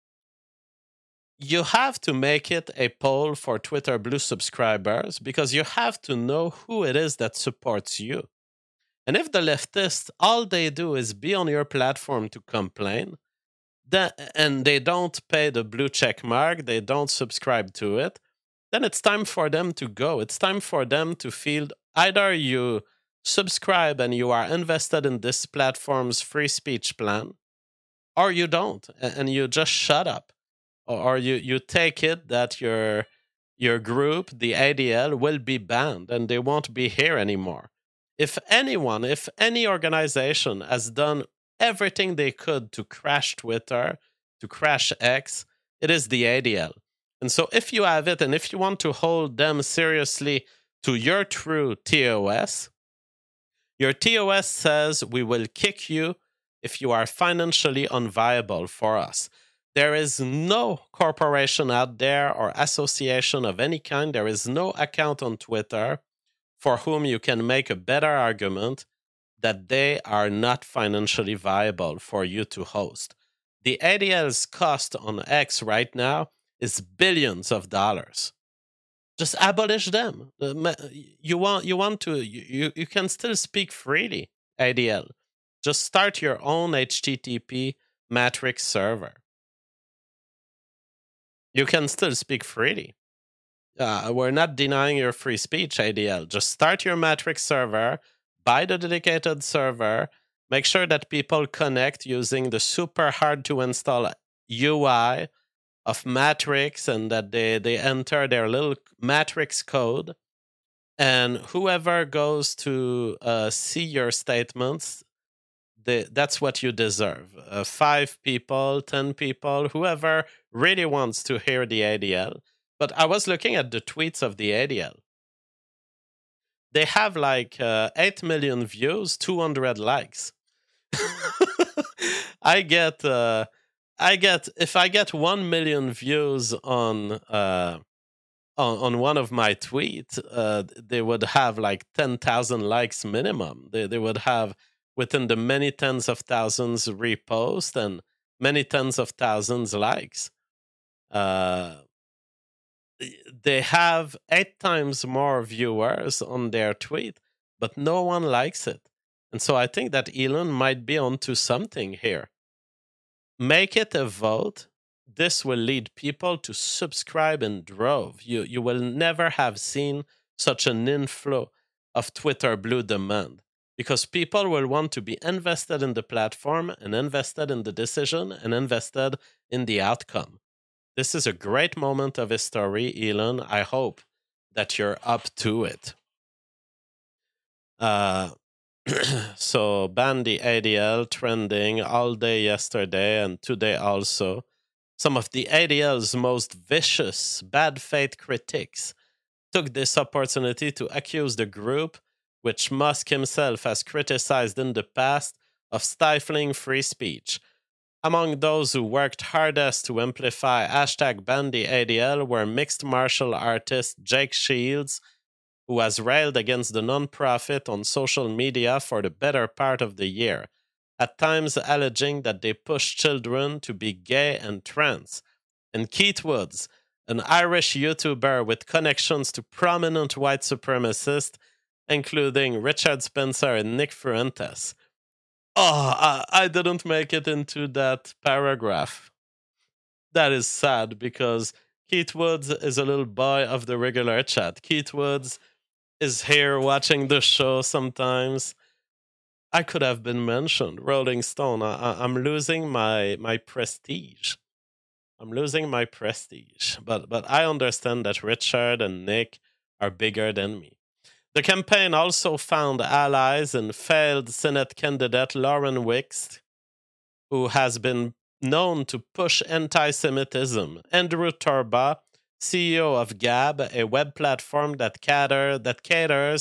You have to make it a poll for Twitter Blue subscribers because you have to know who it is that supports you. And if the leftists, all they do is be on your platform to complain, and they don't pay the blue check mark, they don't subscribe to it, then it's time for them to go. It's time for them to feel either you subscribe and you are invested in this platform's free speech plan, or you don't, and you just shut up. Or you take it that your group, the ADL, will be banned and they won't be here anymore. If any organization has done everything they could to crash Twitter, to crash X, it is the ADL. And so if you have it and if you want to hold them seriously to your true TOS, your TOS says we will kick you if you are financially unviable for us. There is no corporation out there or association of any kind. There is no account on Twitter for whom you can make a better argument that they are not financially viable for you to host. The ADL's cost on X right now is billions of dollars. Just abolish them. You can still speak freely, ADL. Just start your own HTTP matrix server. You can still speak freely. We're not denying your free speech, ADL. Just start your matrix server, buy the dedicated server, make sure that people connect using the super hard to install UI of Matrix and that they enter their little Matrix code. And whoever goes to see your statements, that's what you deserve. 5 people, 10 people, whoever really wants to hear the ADL. But I was looking at the tweets of the ADL. They have like 8 million views, 200 likes. If I get 1 million views on one of my tweets, they would have like 10,000 likes minimum. They would have within the many tens of thousands reposts and many tens of thousands likes. They have 8 times more viewers on their tweet, but no one likes it. And so I think that Elon might be onto something here. Make it a vote. This will lead people to subscribe in drove. You will never have seen such an inflow of Twitter Blue demand because people will want to be invested in the platform and invested in the decision and invested in the outcome. This is a great moment of history, Elon. I hope that you're up to it. So ban the ADL trending all day yesterday and today also. Some of the ADL's most vicious bad faith critics took this opportunity to accuse the group, which Musk himself has criticized in the past, of stifling free speech. Among those who worked hardest to amplify #BanTheADL were mixed martial artist Jake Shields, who has railed against the nonprofit on social media for the better part of the year, at times alleging that they push children to be gay and trans, and Keith Woods, an Irish YouTuber with connections to prominent white supremacists, including Richard Spencer and Nick Fuentes. Oh, I didn't make it into that paragraph. That is sad because Keith Woods is a little boy of the regular chat. Keith Woods is here watching the show sometimes. I could have been mentioned. Rolling Stone. I'm losing my prestige. I'm losing my prestige. But I understand that Richard and Nick are bigger than me. The campaign also found allies in failed Senate candidate Lauren Wixt, who has been known to push anti-Semitism, Andrew Torba, CEO of Gab, a web platform that caters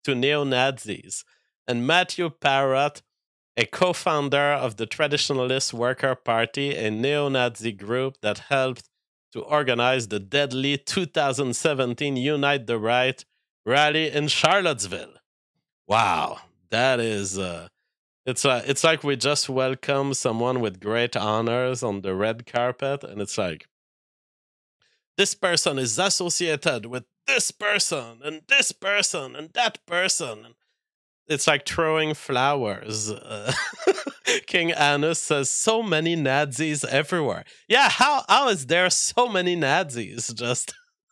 to neo-Nazis. And Matthew Parrott, a co-founder of the Traditionalist Worker Party, a neo-Nazi group that helped to organize the deadly 2017 Unite the Right rally in Charlottesville. Wow, that is... It's like we just welcome someone with great honors on the red carpet, and it's like, this person is associated with this person and this person and that person. It's like throwing flowers. King Anus says, so many Nazis everywhere. Yeah, how is there so many Nazis? Just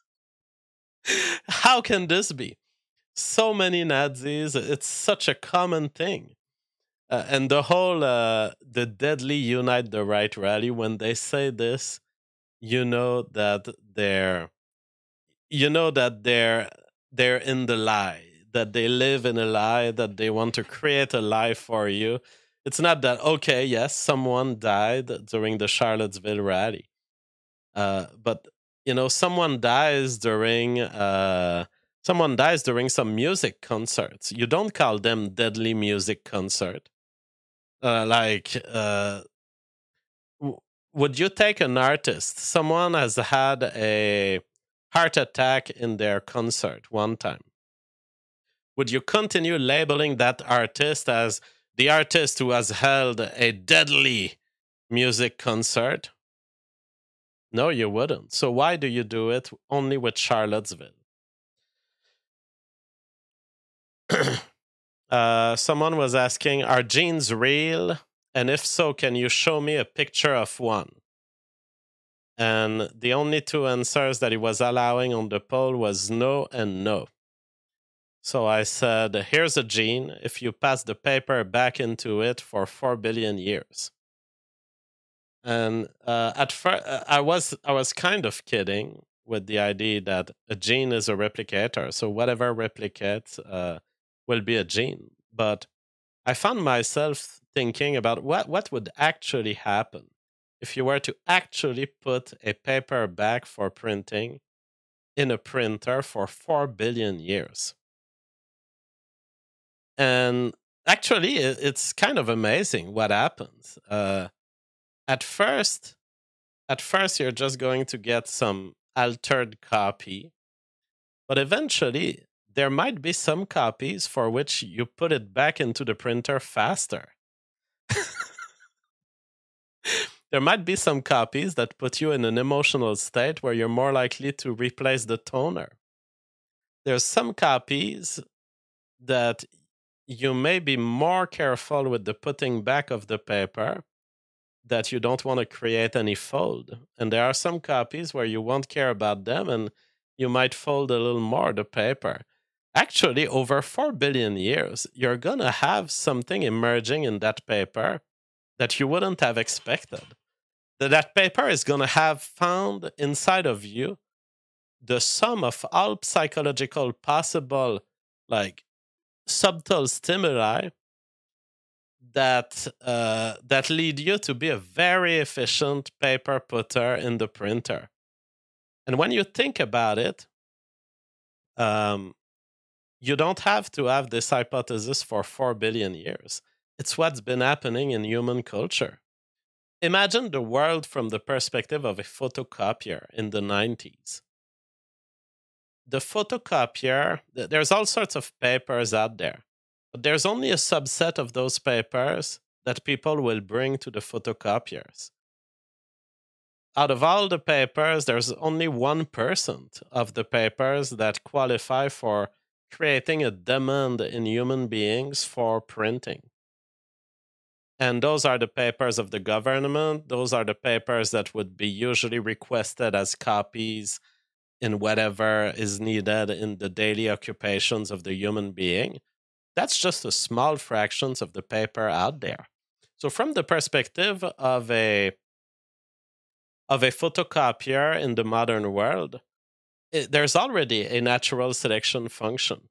how can this be? So many Nazis. It's such a common thing. And the whole the deadly Unite the Right rally, when they say this, you know that they're in the lie, that they live in a lie, that they want to create a lie for you. It's not that, okay, yes, someone died during the Charlottesville rally, but someone dies during some music concerts. You don't call them deadly music concert. Would you take an artist? Someone has had a heart attack in their concert one time. Would you continue labeling that artist as the artist who has held a deadly music concert? No, you wouldn't. So why do you do it only with Charlottesville? Someone was asking, are genes real? And if so, can you show me a picture of one? And the only two answers that he was allowing on the poll was no and no. So I said, here's a gene. If you pass the paper back into it for 4 billion years. And at first, I was kind of kidding with the idea that a gene is a replicator. So whatever replicates will be a gene. But I found myself thinking about what would actually happen if you were to actually put a paper bag for printing in a printer for 4 billion years. And actually, it's kind of amazing what happens. At first, you're just going to get some altered copy, but eventually, there might be some copies for which you put it back into the printer faster. There might be some copies that put you in an emotional state where you're more likely to replace the toner. There's some copies that you may be more careful with the putting back of the paper, that you don't want to create any fold. And there are some copies where you won't care about them and you might fold a little more the paper. Actually, over 4 billion years, you're going to have something emerging in that paper that you wouldn't have expected. That paper is going to have found inside of you the sum of all psychological possible, subtle stimuli that lead you to be a very efficient paper putter in the printer. And when you think about it, you don't have to have this hypothesis for 4 billion years. It's what's been happening in human culture. Imagine the world from the perspective of a photocopier in the 90s. The photocopier, there's all sorts of papers out there, but there's only a subset of those papers that people will bring to the photocopiers. Out of all the papers, there's only 1% of the papers that qualify for creating a demand in human beings for printing. And those are the papers of the government. Those are the papers that would be usually requested as copies in whatever is needed in the daily occupations of the human being. That's just a small fraction of the paper out there. So from the perspective of a photocopier in the modern world, there's already a natural selection function.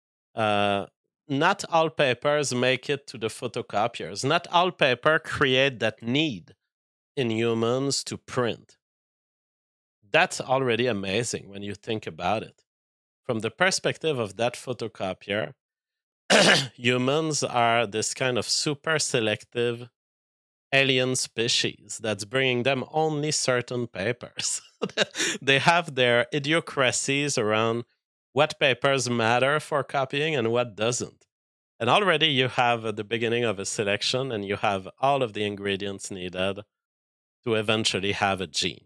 Not all papers make it to the photocopiers. Not all paper create that need in humans to print. That's already amazing when you think about it. From the perspective of that photocopier, humans are this kind of super selective alien species that's bringing them only certain papers. They have their idiocracies around what papers matter for copying and what doesn't. And already you have at the beginning of a selection, and you have all of the ingredients needed to eventually have a gene.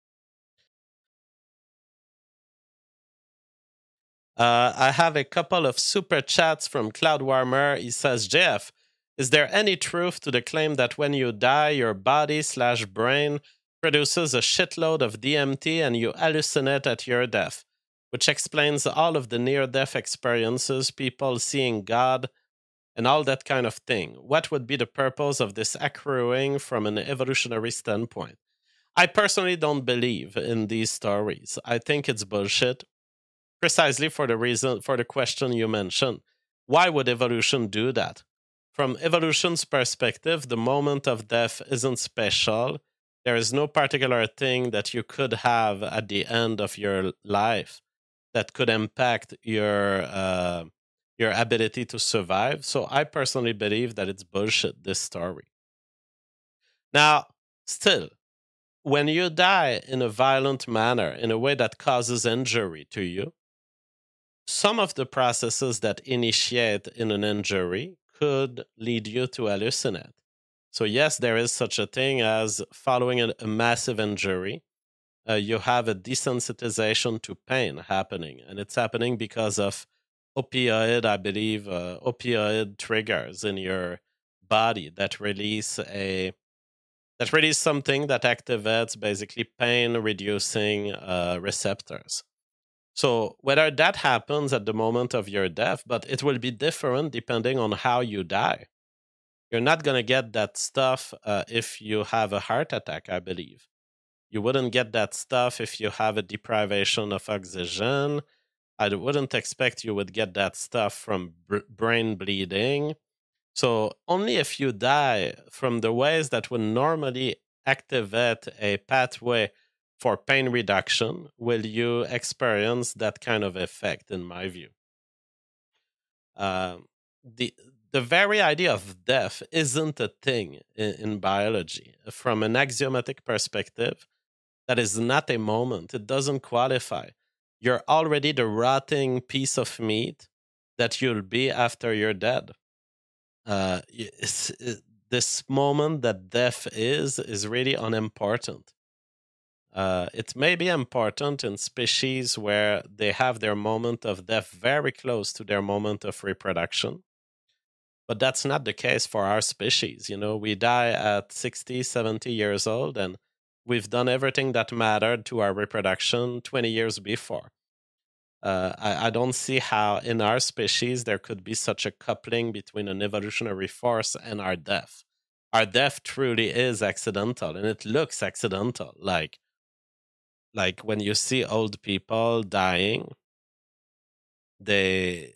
I have a couple of super chats from Cloud Warmer. He says, Jeff, is there any truth to the claim that when you die, your body/brain produces a shitload of DMT and you hallucinate at your death, which explains all of the near-death experiences, people seeing God, and all that kind of thing? What would be the purpose of this accruing from an evolutionary standpoint? I personally don't believe in these stories. I think it's bullshit, precisely for the question you mentioned. Why would evolution do that? From evolution's perspective, the moment of death isn't special. There is no particular thing that you could have at the end of your life that could impact your ability to survive. So I personally believe that it's bullshit, this story. Now, still, when you die in a violent manner, in a way that causes injury to you, some of the processes that initiate in an injury could lead you to hallucinate. So yes, there is such a thing as following a massive injury. You have a desensitization to pain happening, and it's happening because of opioid triggers in your body that release something that activates basically pain-reducing receptors. So whether that happens at the moment of your death, but it will be different depending on how you die. You're not going to get that stuff if you have a heart attack, I believe. You wouldn't get that stuff if you have a deprivation of oxygen. I wouldn't expect you would get that stuff from brain bleeding. So only if you die from the ways that would normally activate a pathway for pain reduction will you experience that kind of effect, in my view. The very idea of death isn't a thing in biology. From an axiomatic perspective, that is not a moment. It doesn't qualify. You're already the rotting piece of meat that you'll be after you're dead. This moment that death is really unimportant. It may be important in species where they have their moment of death very close to their moment of reproduction. But that's not the case for our species. You know, we die at 60, 70 years old, and we've done everything that mattered to our reproduction 20 years before. I don't see how in our species there could be such a coupling between an evolutionary force and our death. Our death truly is accidental, and it looks accidental. Like when you see old people dying, they're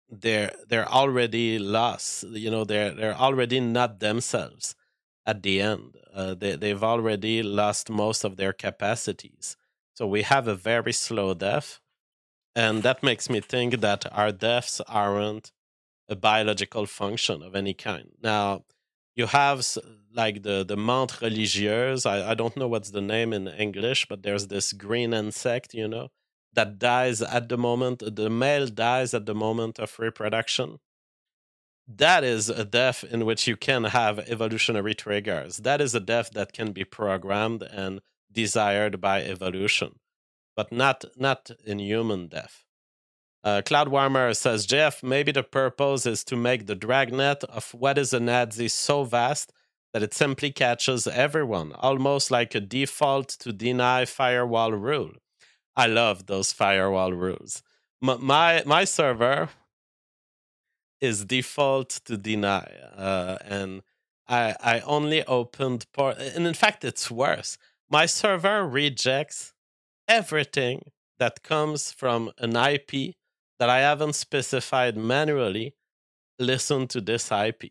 already lost. You know, they're already not themselves at the end. They've already lost most of their capacities. So we have a very slow death, and that makes me think that our deaths aren't a biological function of any kind. Now, you have like the menthe religieuse. I don't know what's the name in English, but there's this green insect, you know, that dies at the moment. The male dies at the moment of reproduction. That is a death in which you can have evolutionary triggers. That is a death that can be programmed and desired by evolution, but not in human death. Cloud Warmer says, Jeff, maybe the purpose is to make the dragnet of what is a Nazi so vast that it simply catches everyone, almost like a default to deny firewall rule. I love those firewall rules. My server is default to deny, and I only opened port, and in fact it's worse. My server rejects everything that comes from an IP that I haven't specified manually. Listen to this IP.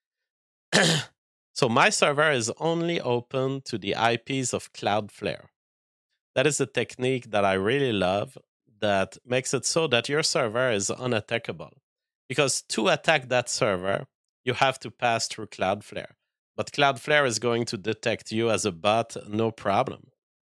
So my server is only open to the IPs of Cloudflare. That is a technique that I really love that makes it so that your server is unattackable. because to attack that server, you have to pass through Cloudflare. But Cloudflare is going to detect you as a bot, no problem.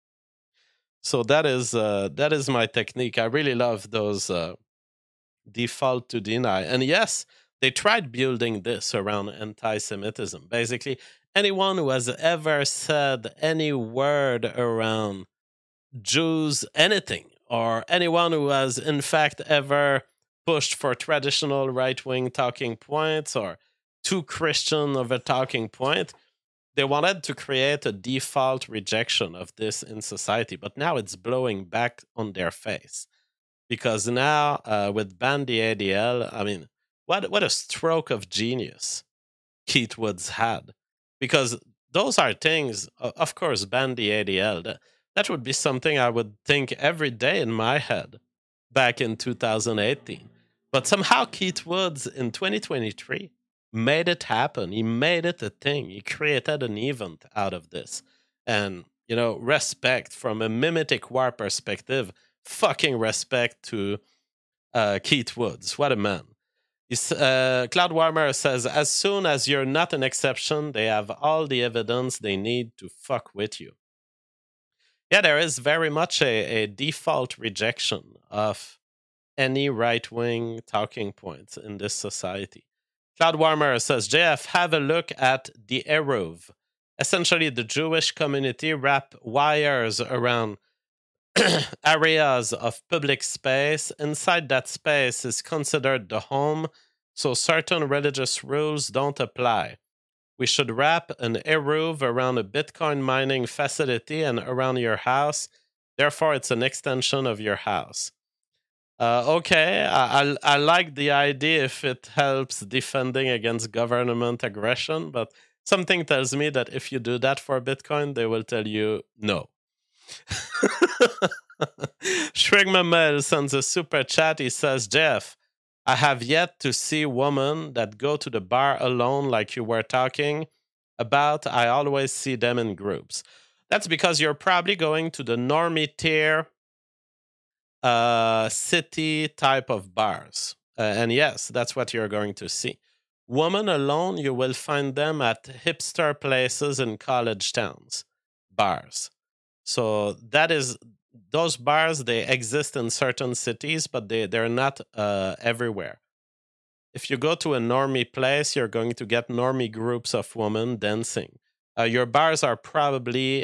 So that is my technique. I really love those default to deny. And yes, they tried building this around anti-Semitism. Basically, anyone who has ever said any word around Jews, anything, or anyone who has in fact ever pushed for traditional right-wing talking points or too Christian of a talking point, they wanted to create a default rejection of this in society. But now it's blowing back on their face. Because now, with Ban the ADL, I mean, what a stroke of genius Keith Woods had. Because those are things, of course, Ban the ADL, that would be something I would think every day in my head back in 2018. But somehow Keith Woods in 2023 made it happen. He made it a thing. He created an event out of this. And, respect from a mimetic war perspective, fucking respect to Keith Woods. What a man. Cloud Warmer says, as soon as you're not an exception, they have all the evidence they need to fuck with you. Yeah, there is very much a default rejection of any right-wing talking points in this society. Cloud Warmer says, JF, have a look at the Eruv. Essentially, the Jewish community wrap wires around areas of public space. Inside that space is considered the home, so certain religious rules don't apply. We should wrap an Eruv around a Bitcoin mining facility and around your house. Therefore, it's an extension of your house. Okay, I like the idea if it helps defending against government aggression, but something tells me that if you do that for Bitcoin, they will tell you no. Shrigmamel sends a super chat. He says, Jeff, I have yet to see women that go to the bar alone like you were talking about. I always see them in groups. That's because you're probably going to the normie tier city type of bars. And yes, that's what you're going to see. Women alone, you will find them at hipster places in college towns, bars. So that is, those bars, they exist in certain cities, but they're not everywhere. If you go to a normie place, you're going to get normie groups of women dancing. Your bars are probably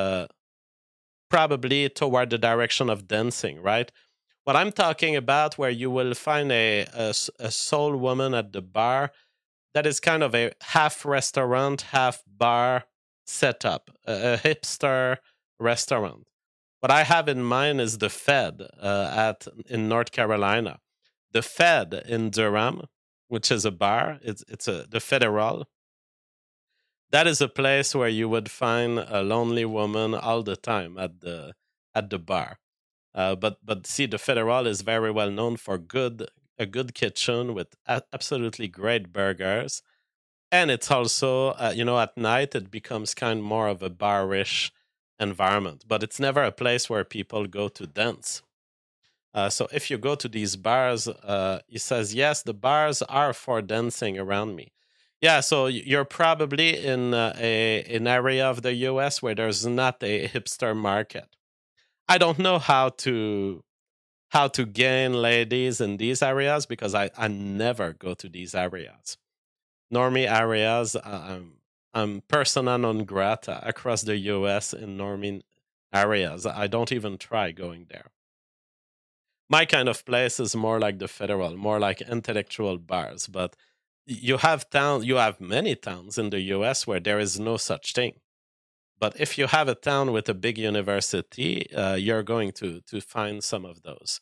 toward the direction of dancing, right? What I'm talking about, where you will find a soul woman at the bar, that is kind of a half restaurant, half bar setup, a hipster restaurant. What I have in mind is the Fed in North Carolina. The Fed in Durham, which is a bar, the Federal. That is a place where you would find a lonely woman all the time at the bar. But see, the Federal is very well known for a good kitchen with absolutely great burgers, and it's also at night it becomes kind of more of a bar-ish environment. But it's never a place where people go to dance. So if you go to these bars, he says, yes, the bars are for dancing around me. Yeah, so you're probably in an area of the US where there's not a hipster market. I don't know how to gain ladies in these areas because I never go to these areas. Normie areas, I'm persona non grata across the US in normie areas. I don't even try going there. My kind of place is more like the Federal, more like intellectual bars, but you have many towns in the US where there is no such thing. But if you have a town with a big university, you're going to find some of those.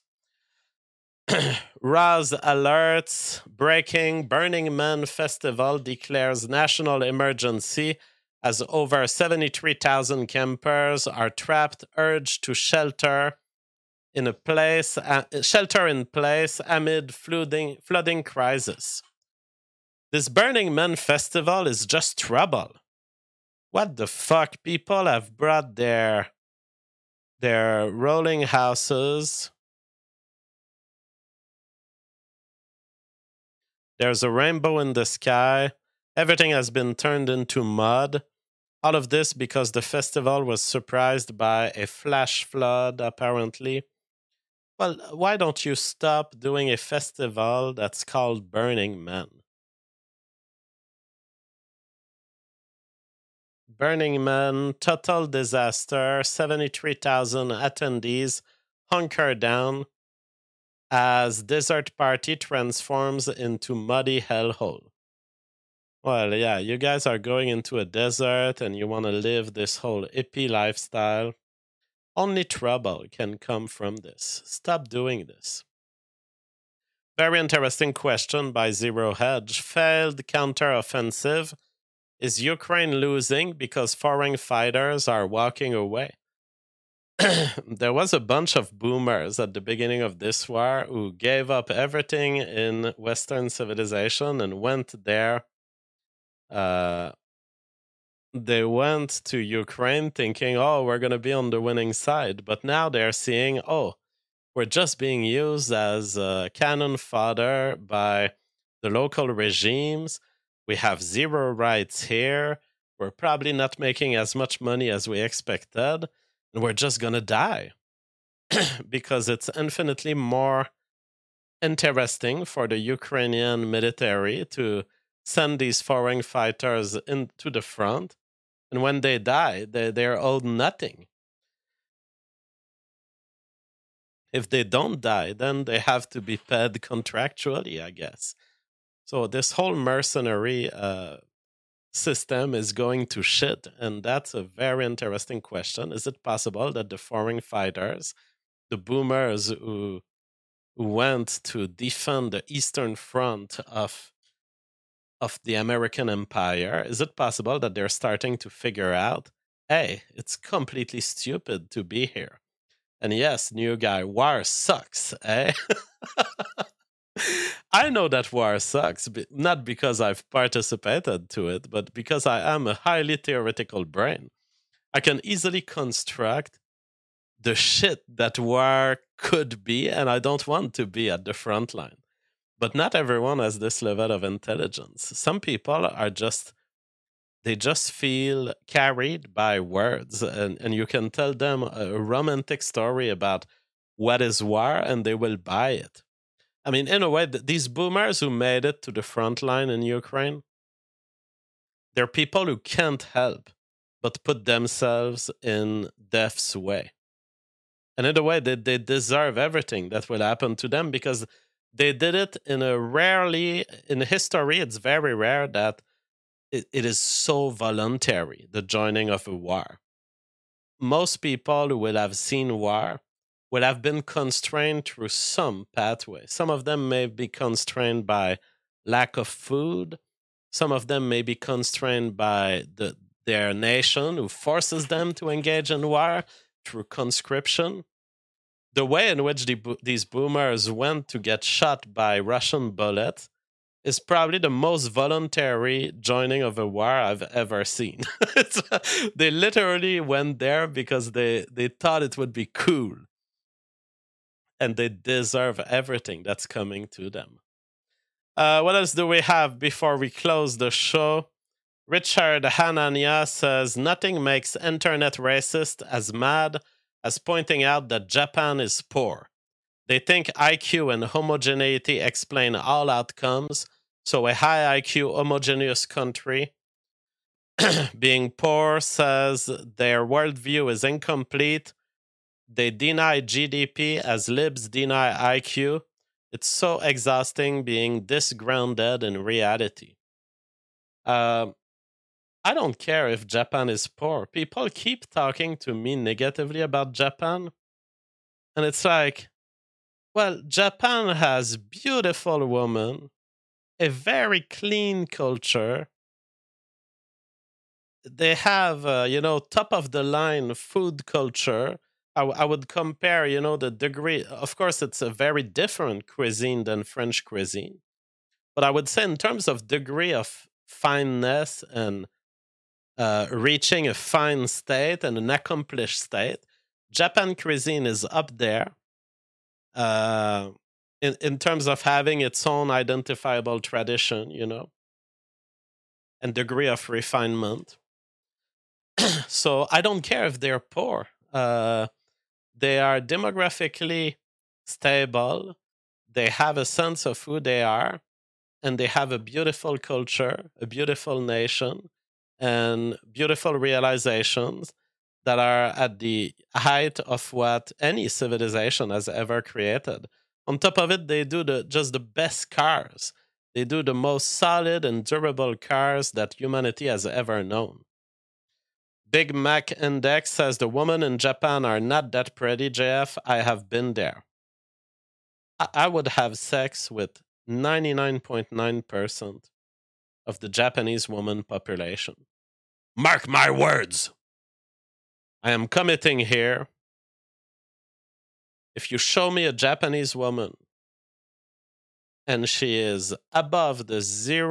Raz alerts, breaking, Burning Man Festival declares national emergency as over 73,000 campers are trapped, urged to shelter in place amid flooding crisis. This Burning Man Festival is just trouble. What the fuck? People have brought their rolling houses. There's a rainbow in the sky. Everything has been turned into mud. All of this because the festival was surprised by a flash flood, apparently. Well, why don't you stop doing a festival that's called Burning Man? Burning Man, total disaster, 73,000 attendees hunker down as desert party transforms into muddy hellhole. Well, yeah, you guys are going into a desert and you want to live this whole hippie lifestyle. Only trouble can come from this. Stop doing this. Very interesting question by Zero Hedge. Failed counteroffensive. Is Ukraine losing because foreign fighters are walking away? There was a bunch of boomers at the beginning of this war who gave up everything in Western civilization and went there. They went to Ukraine thinking, oh, we're going to be on the winning side. But now they're seeing, oh, we're just being used as cannon fodder by the local regimes. We have zero rights here. We're probably not making as much money as we expected. And we're just going to die. Because it's infinitely more interesting for the Ukrainian military to send these foreign fighters into the front. And when they die, they're owed nothing. If they don't die, then they have to be paid contractually, I guess. So this whole mercenary system is going to shit, and that's a very interesting question. Is it possible that the foreign fighters, the boomers who went to defend the Eastern Front of the American Empire, is it possible that they're starting to figure out, hey, it's completely stupid to be here? And yes, new guy, war sucks, eh? I know that war sucks, not because I've participated to it, but because I am a highly theoretical brain. I can easily construct the shit that war could be, and I don't want to be at the front line. But not everyone has this level of intelligence. Some people are they just feel carried by words, and you can tell them a romantic story about what is war, and they will buy it. I mean, in a way, these boomers who made it to the front line in Ukraine, they're people who can't help but put themselves in death's way. And in a way, they deserve everything that will happen to them because they did it in history, it's very rare that it is so voluntary, the joining of a war. Most people who will have seen war will have been constrained through some pathway. Some of them may be constrained by lack of food. Some of them may be constrained by their nation who forces them to engage in war through conscription. The way in which these boomers went to get shot by Russian bullets is probably the most voluntary joining of a war I've ever seen. They literally went there because they thought it would be cool. And they deserve everything that's coming to them. What else do we have before we close the show? Richard Hanania says, nothing makes internet racist as mad as pointing out that Japan is poor. They think IQ and homogeneity explain all outcomes, so a high IQ homogeneous country being poor says their worldview is incomplete. They deny GDP as libs deny IQ. It's so exhausting being this grounded in reality. I don't care if Japan is poor. People keep talking to me negatively about Japan. And it's like, well, Japan has beautiful women, a very clean culture. They have, top of the line food culture. I would compare, the degree. Of course, it's a very different cuisine than French cuisine. But I would say in terms of degree of fineness and reaching a fine state and an accomplished state, Japan cuisine is up there. in terms of having its own identifiable tradition, and degree of refinement. So I don't care if they're poor. They are demographically stable. They have a sense of who they are, and they have a beautiful culture, a beautiful nation, and beautiful realizations that are at the height of what any civilization has ever created. On top of it, they do just the best cars. They do the most solid and durable cars that humanity has ever known. Big Mac Index says the women in Japan are not that pretty, JF. I have been there. I would have sex with 99.9% of the Japanese woman population. Mark my words. I am committing here. If you show me a Japanese woman and she is above the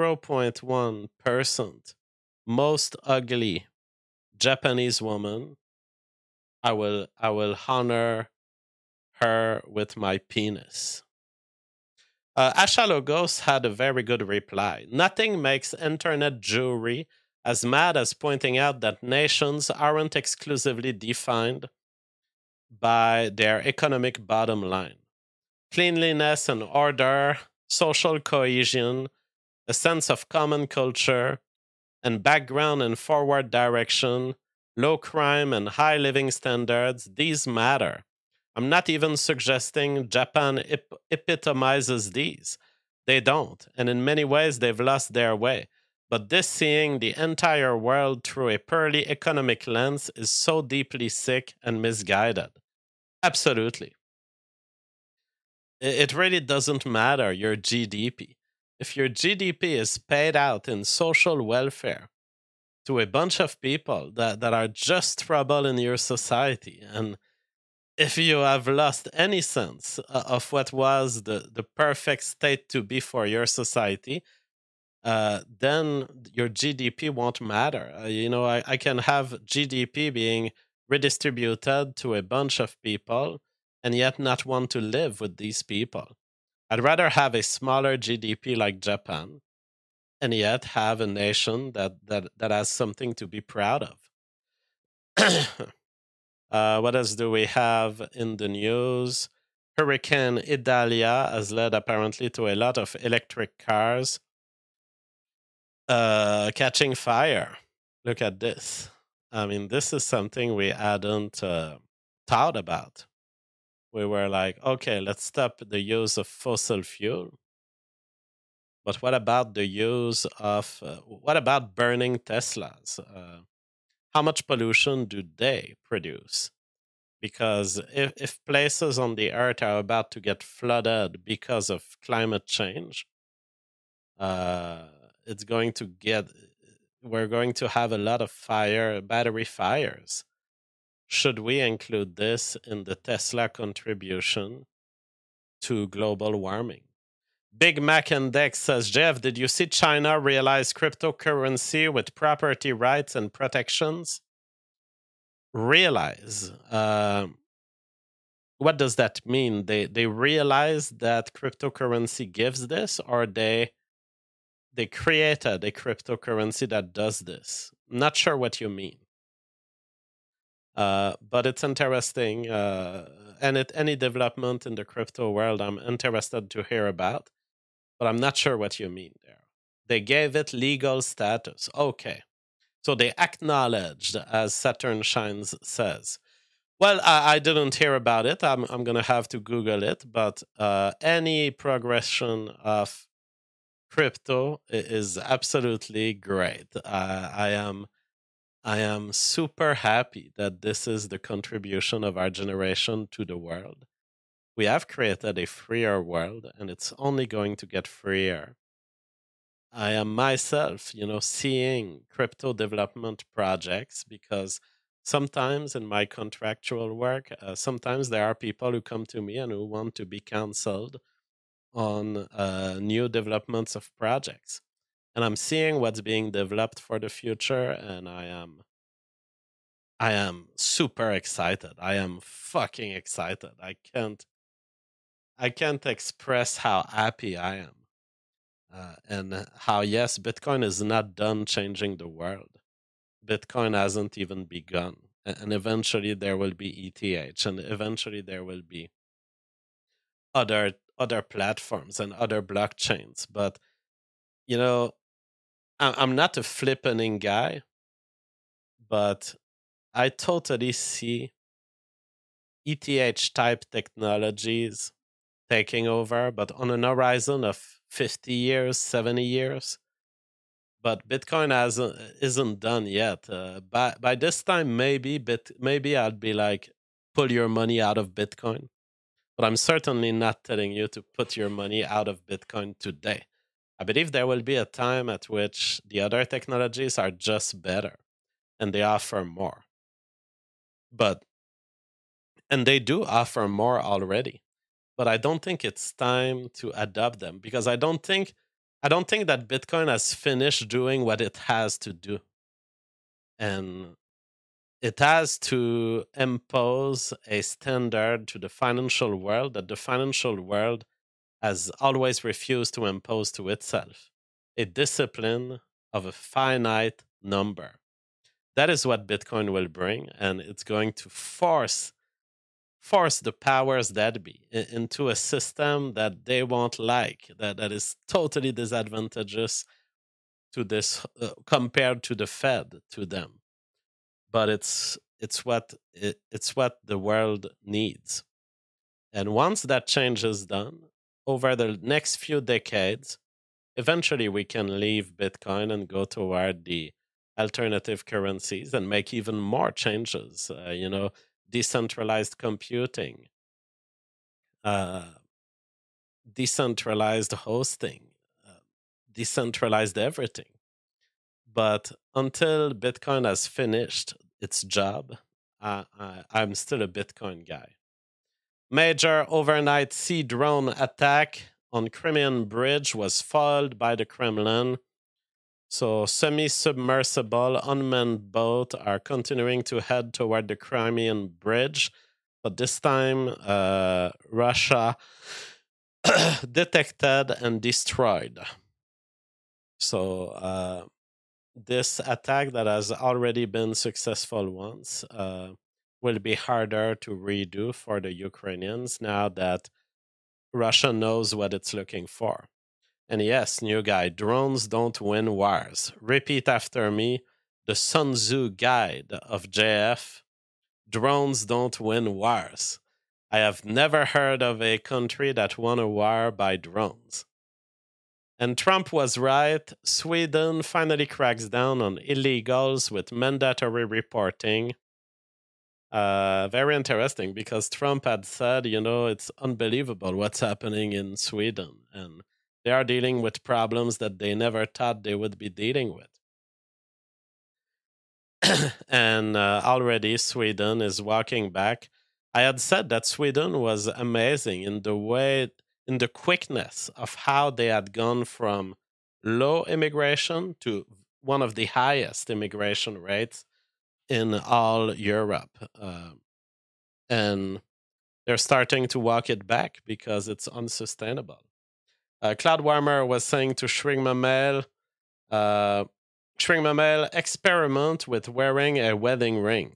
0.1% most ugly Japanese woman, I will honor her with my penis. Ashalogos had a very good reply. Nothing makes internet Jewry as mad as pointing out that nations aren't exclusively defined by their economic bottom line. Cleanliness and order, social cohesion, a sense of common culture, and background and forward direction, low crime and high living standards, these matter. I'm not even suggesting Japan epitomizes these. They don't, and in many ways they've lost their way. But this seeing the entire world through a purely economic lens is so deeply sick and misguided. Absolutely. It really doesn't matter your GDP. If your GDP is paid out in social welfare to a bunch of people that are just trouble in your society, and if you have lost any sense of what was the perfect state to be for your society, then your GDP won't matter. I can have GDP being redistributed to a bunch of people and yet not want to live with these people. I'd rather have a smaller GDP like Japan and yet have a nation that has something to be proud of. What else do we have in the news? Hurricane Idalia has led apparently to a lot of electric cars catching fire. Look at this. I mean, this is something we hadn't thought about. We were like, okay, let's stop the use of fossil fuel. But what about the use of, what about burning Teslas? How much pollution do they produce? Because if places on the earth are about to get flooded because of climate change, we're going to have a lot of battery fires. Should we include this in the Tesla contribution to global warming? Big Mac Index says, Jeff, did you see China realize cryptocurrency with property rights and protections? Realize. What does that mean? They realize that cryptocurrency gives this, or they created a cryptocurrency that does this? I'm not sure what you mean. But it's interesting. And any development in the crypto world, I'm interested to hear about. But I'm not sure what you mean there. They gave it legal status. Okay. So they acknowledged, as Saturn Shines says. Well, I didn't hear about it. I'm going to have to Google it. But any progression of crypto is absolutely great. I am super happy that this is the contribution of our generation to the world. We have created a freer world, and it's only going to get freer. I am myself, seeing crypto development projects, because sometimes in my contractual work, sometimes there are people who come to me and who want to be counseled on new developments of projects. And I'm seeing what's being developed for the future, and I am super excited. I am fucking excited. I can't express how happy I am, and how yes, Bitcoin is not done changing the world. Bitcoin hasn't even begun, and eventually there will be ETH, and eventually there will be other platforms and other blockchains. But you know, I'm not a flippening guy, but I totally see ETH type technologies taking over, but on an horizon of 50 years, 70 years. But Bitcoin isn't done yet. By this time, maybe I'd be like, pull your money out of Bitcoin. But I'm certainly not telling you to put your money out of Bitcoin today. I believe there will be a time at which the other technologies are just better and they offer more. And they do offer more already. But I don't think it's time to adopt them, because I don't think that Bitcoin has finished doing what it has to do. And it has to impose a standard to the financial world that the financial world has always refused to impose to itself, a discipline of a finite number. That is what Bitcoin will bring, and it's going to force the powers that be into a system that they won't like, that is totally disadvantageous to this, compared to the Fed, to them. But it's what the world needs. And once that change is done, over the next few decades, eventually we can leave Bitcoin and go toward the alternative currencies and make even more changes. Decentralized computing, decentralized hosting, decentralized everything. But until Bitcoin has finished its job, I'm still a Bitcoin guy. Major overnight sea drone attack on Crimean Bridge was foiled by the Kremlin. So semi-submersible unmanned boats are continuing to head toward the Crimean Bridge. But this time, Russia detected and destroyed. So this attack that has already been successful once will be harder to redo for the Ukrainians now that Russia knows what it's looking for. And yes, new guy, drones don't win wars. Repeat after me, the Sun Tzu guide of JF. Drones don't win wars. I have never heard of a country that won a war by drones. And Trump was right. Sweden finally cracks down on illegals with mandatory reporting. Very interesting, because Trump had said, it's unbelievable what's happening in Sweden. And they are dealing with problems that they never thought they would be dealing with. And already Sweden is walking back. I had said that Sweden was amazing in the quickness of how they had gone from low immigration to one of the highest immigration rates in all Europe. And they're starting to walk it back because it's unsustainable. Cloud Warmer was saying to Shrink Mamel, experiment with wearing a wedding ring.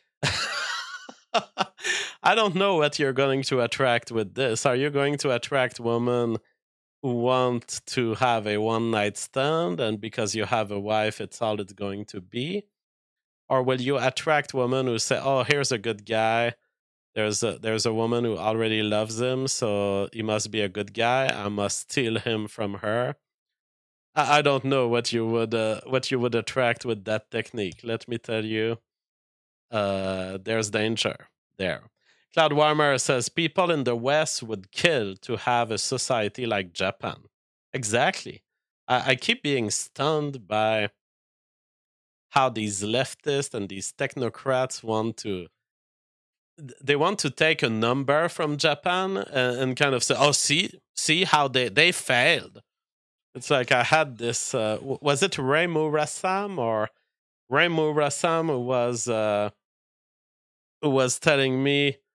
I don't know what you're going to attract with this. Are you going to attract women who want to have a one-night stand, and because you have a wife, it's all it's going to be? Or will you attract women who say, oh, here's a good guy. There's a woman who already loves him, so he must be a good guy. I must steal him from her. I don't know what you would attract with that technique. Let me tell you, there's danger there. Cloud Warmer says people in the West would kill to have a society like Japan. Exactly. I keep being stunned by how these leftists and these technocrats want to take a number from Japan and kind of say, oh, see how they failed. It's like I had this, was it Remu Rassam who was telling me,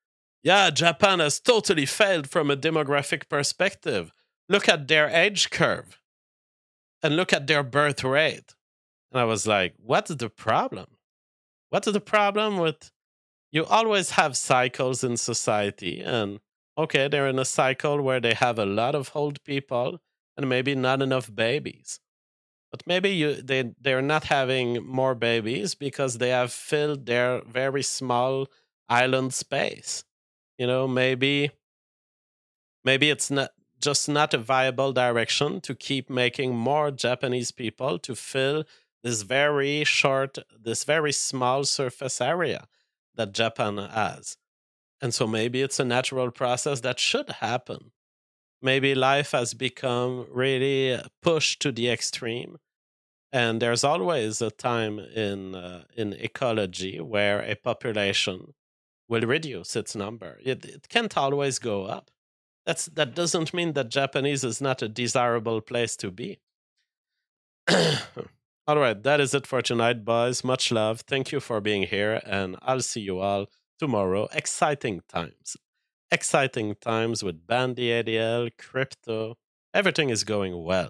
yeah, Japan has totally failed from a demographic perspective. Look at their age curve and look at their birth rate. And I was like, what's the problem? What's the problem with, you always have cycles in society, and okay, they're in a cycle where they have a lot of old people and maybe not enough babies. But maybe they're not having more babies because they have filled their very small island space. Maybe it's not a viable direction to keep making more Japanese people to fill this very small surface area that Japan has. And so maybe it's a natural process that should happen. Maybe life has become really pushed to the extreme. And there's always a time in ecology where a population will reduce its number. It can't always go up. That doesn't mean that Japanese is not a desirable place to be. All right, that is it for tonight, boys. Much love. Thank you for being here, and I'll see you all tomorrow. Exciting times. Exciting times with Bandy ADL, crypto. Everything is going well.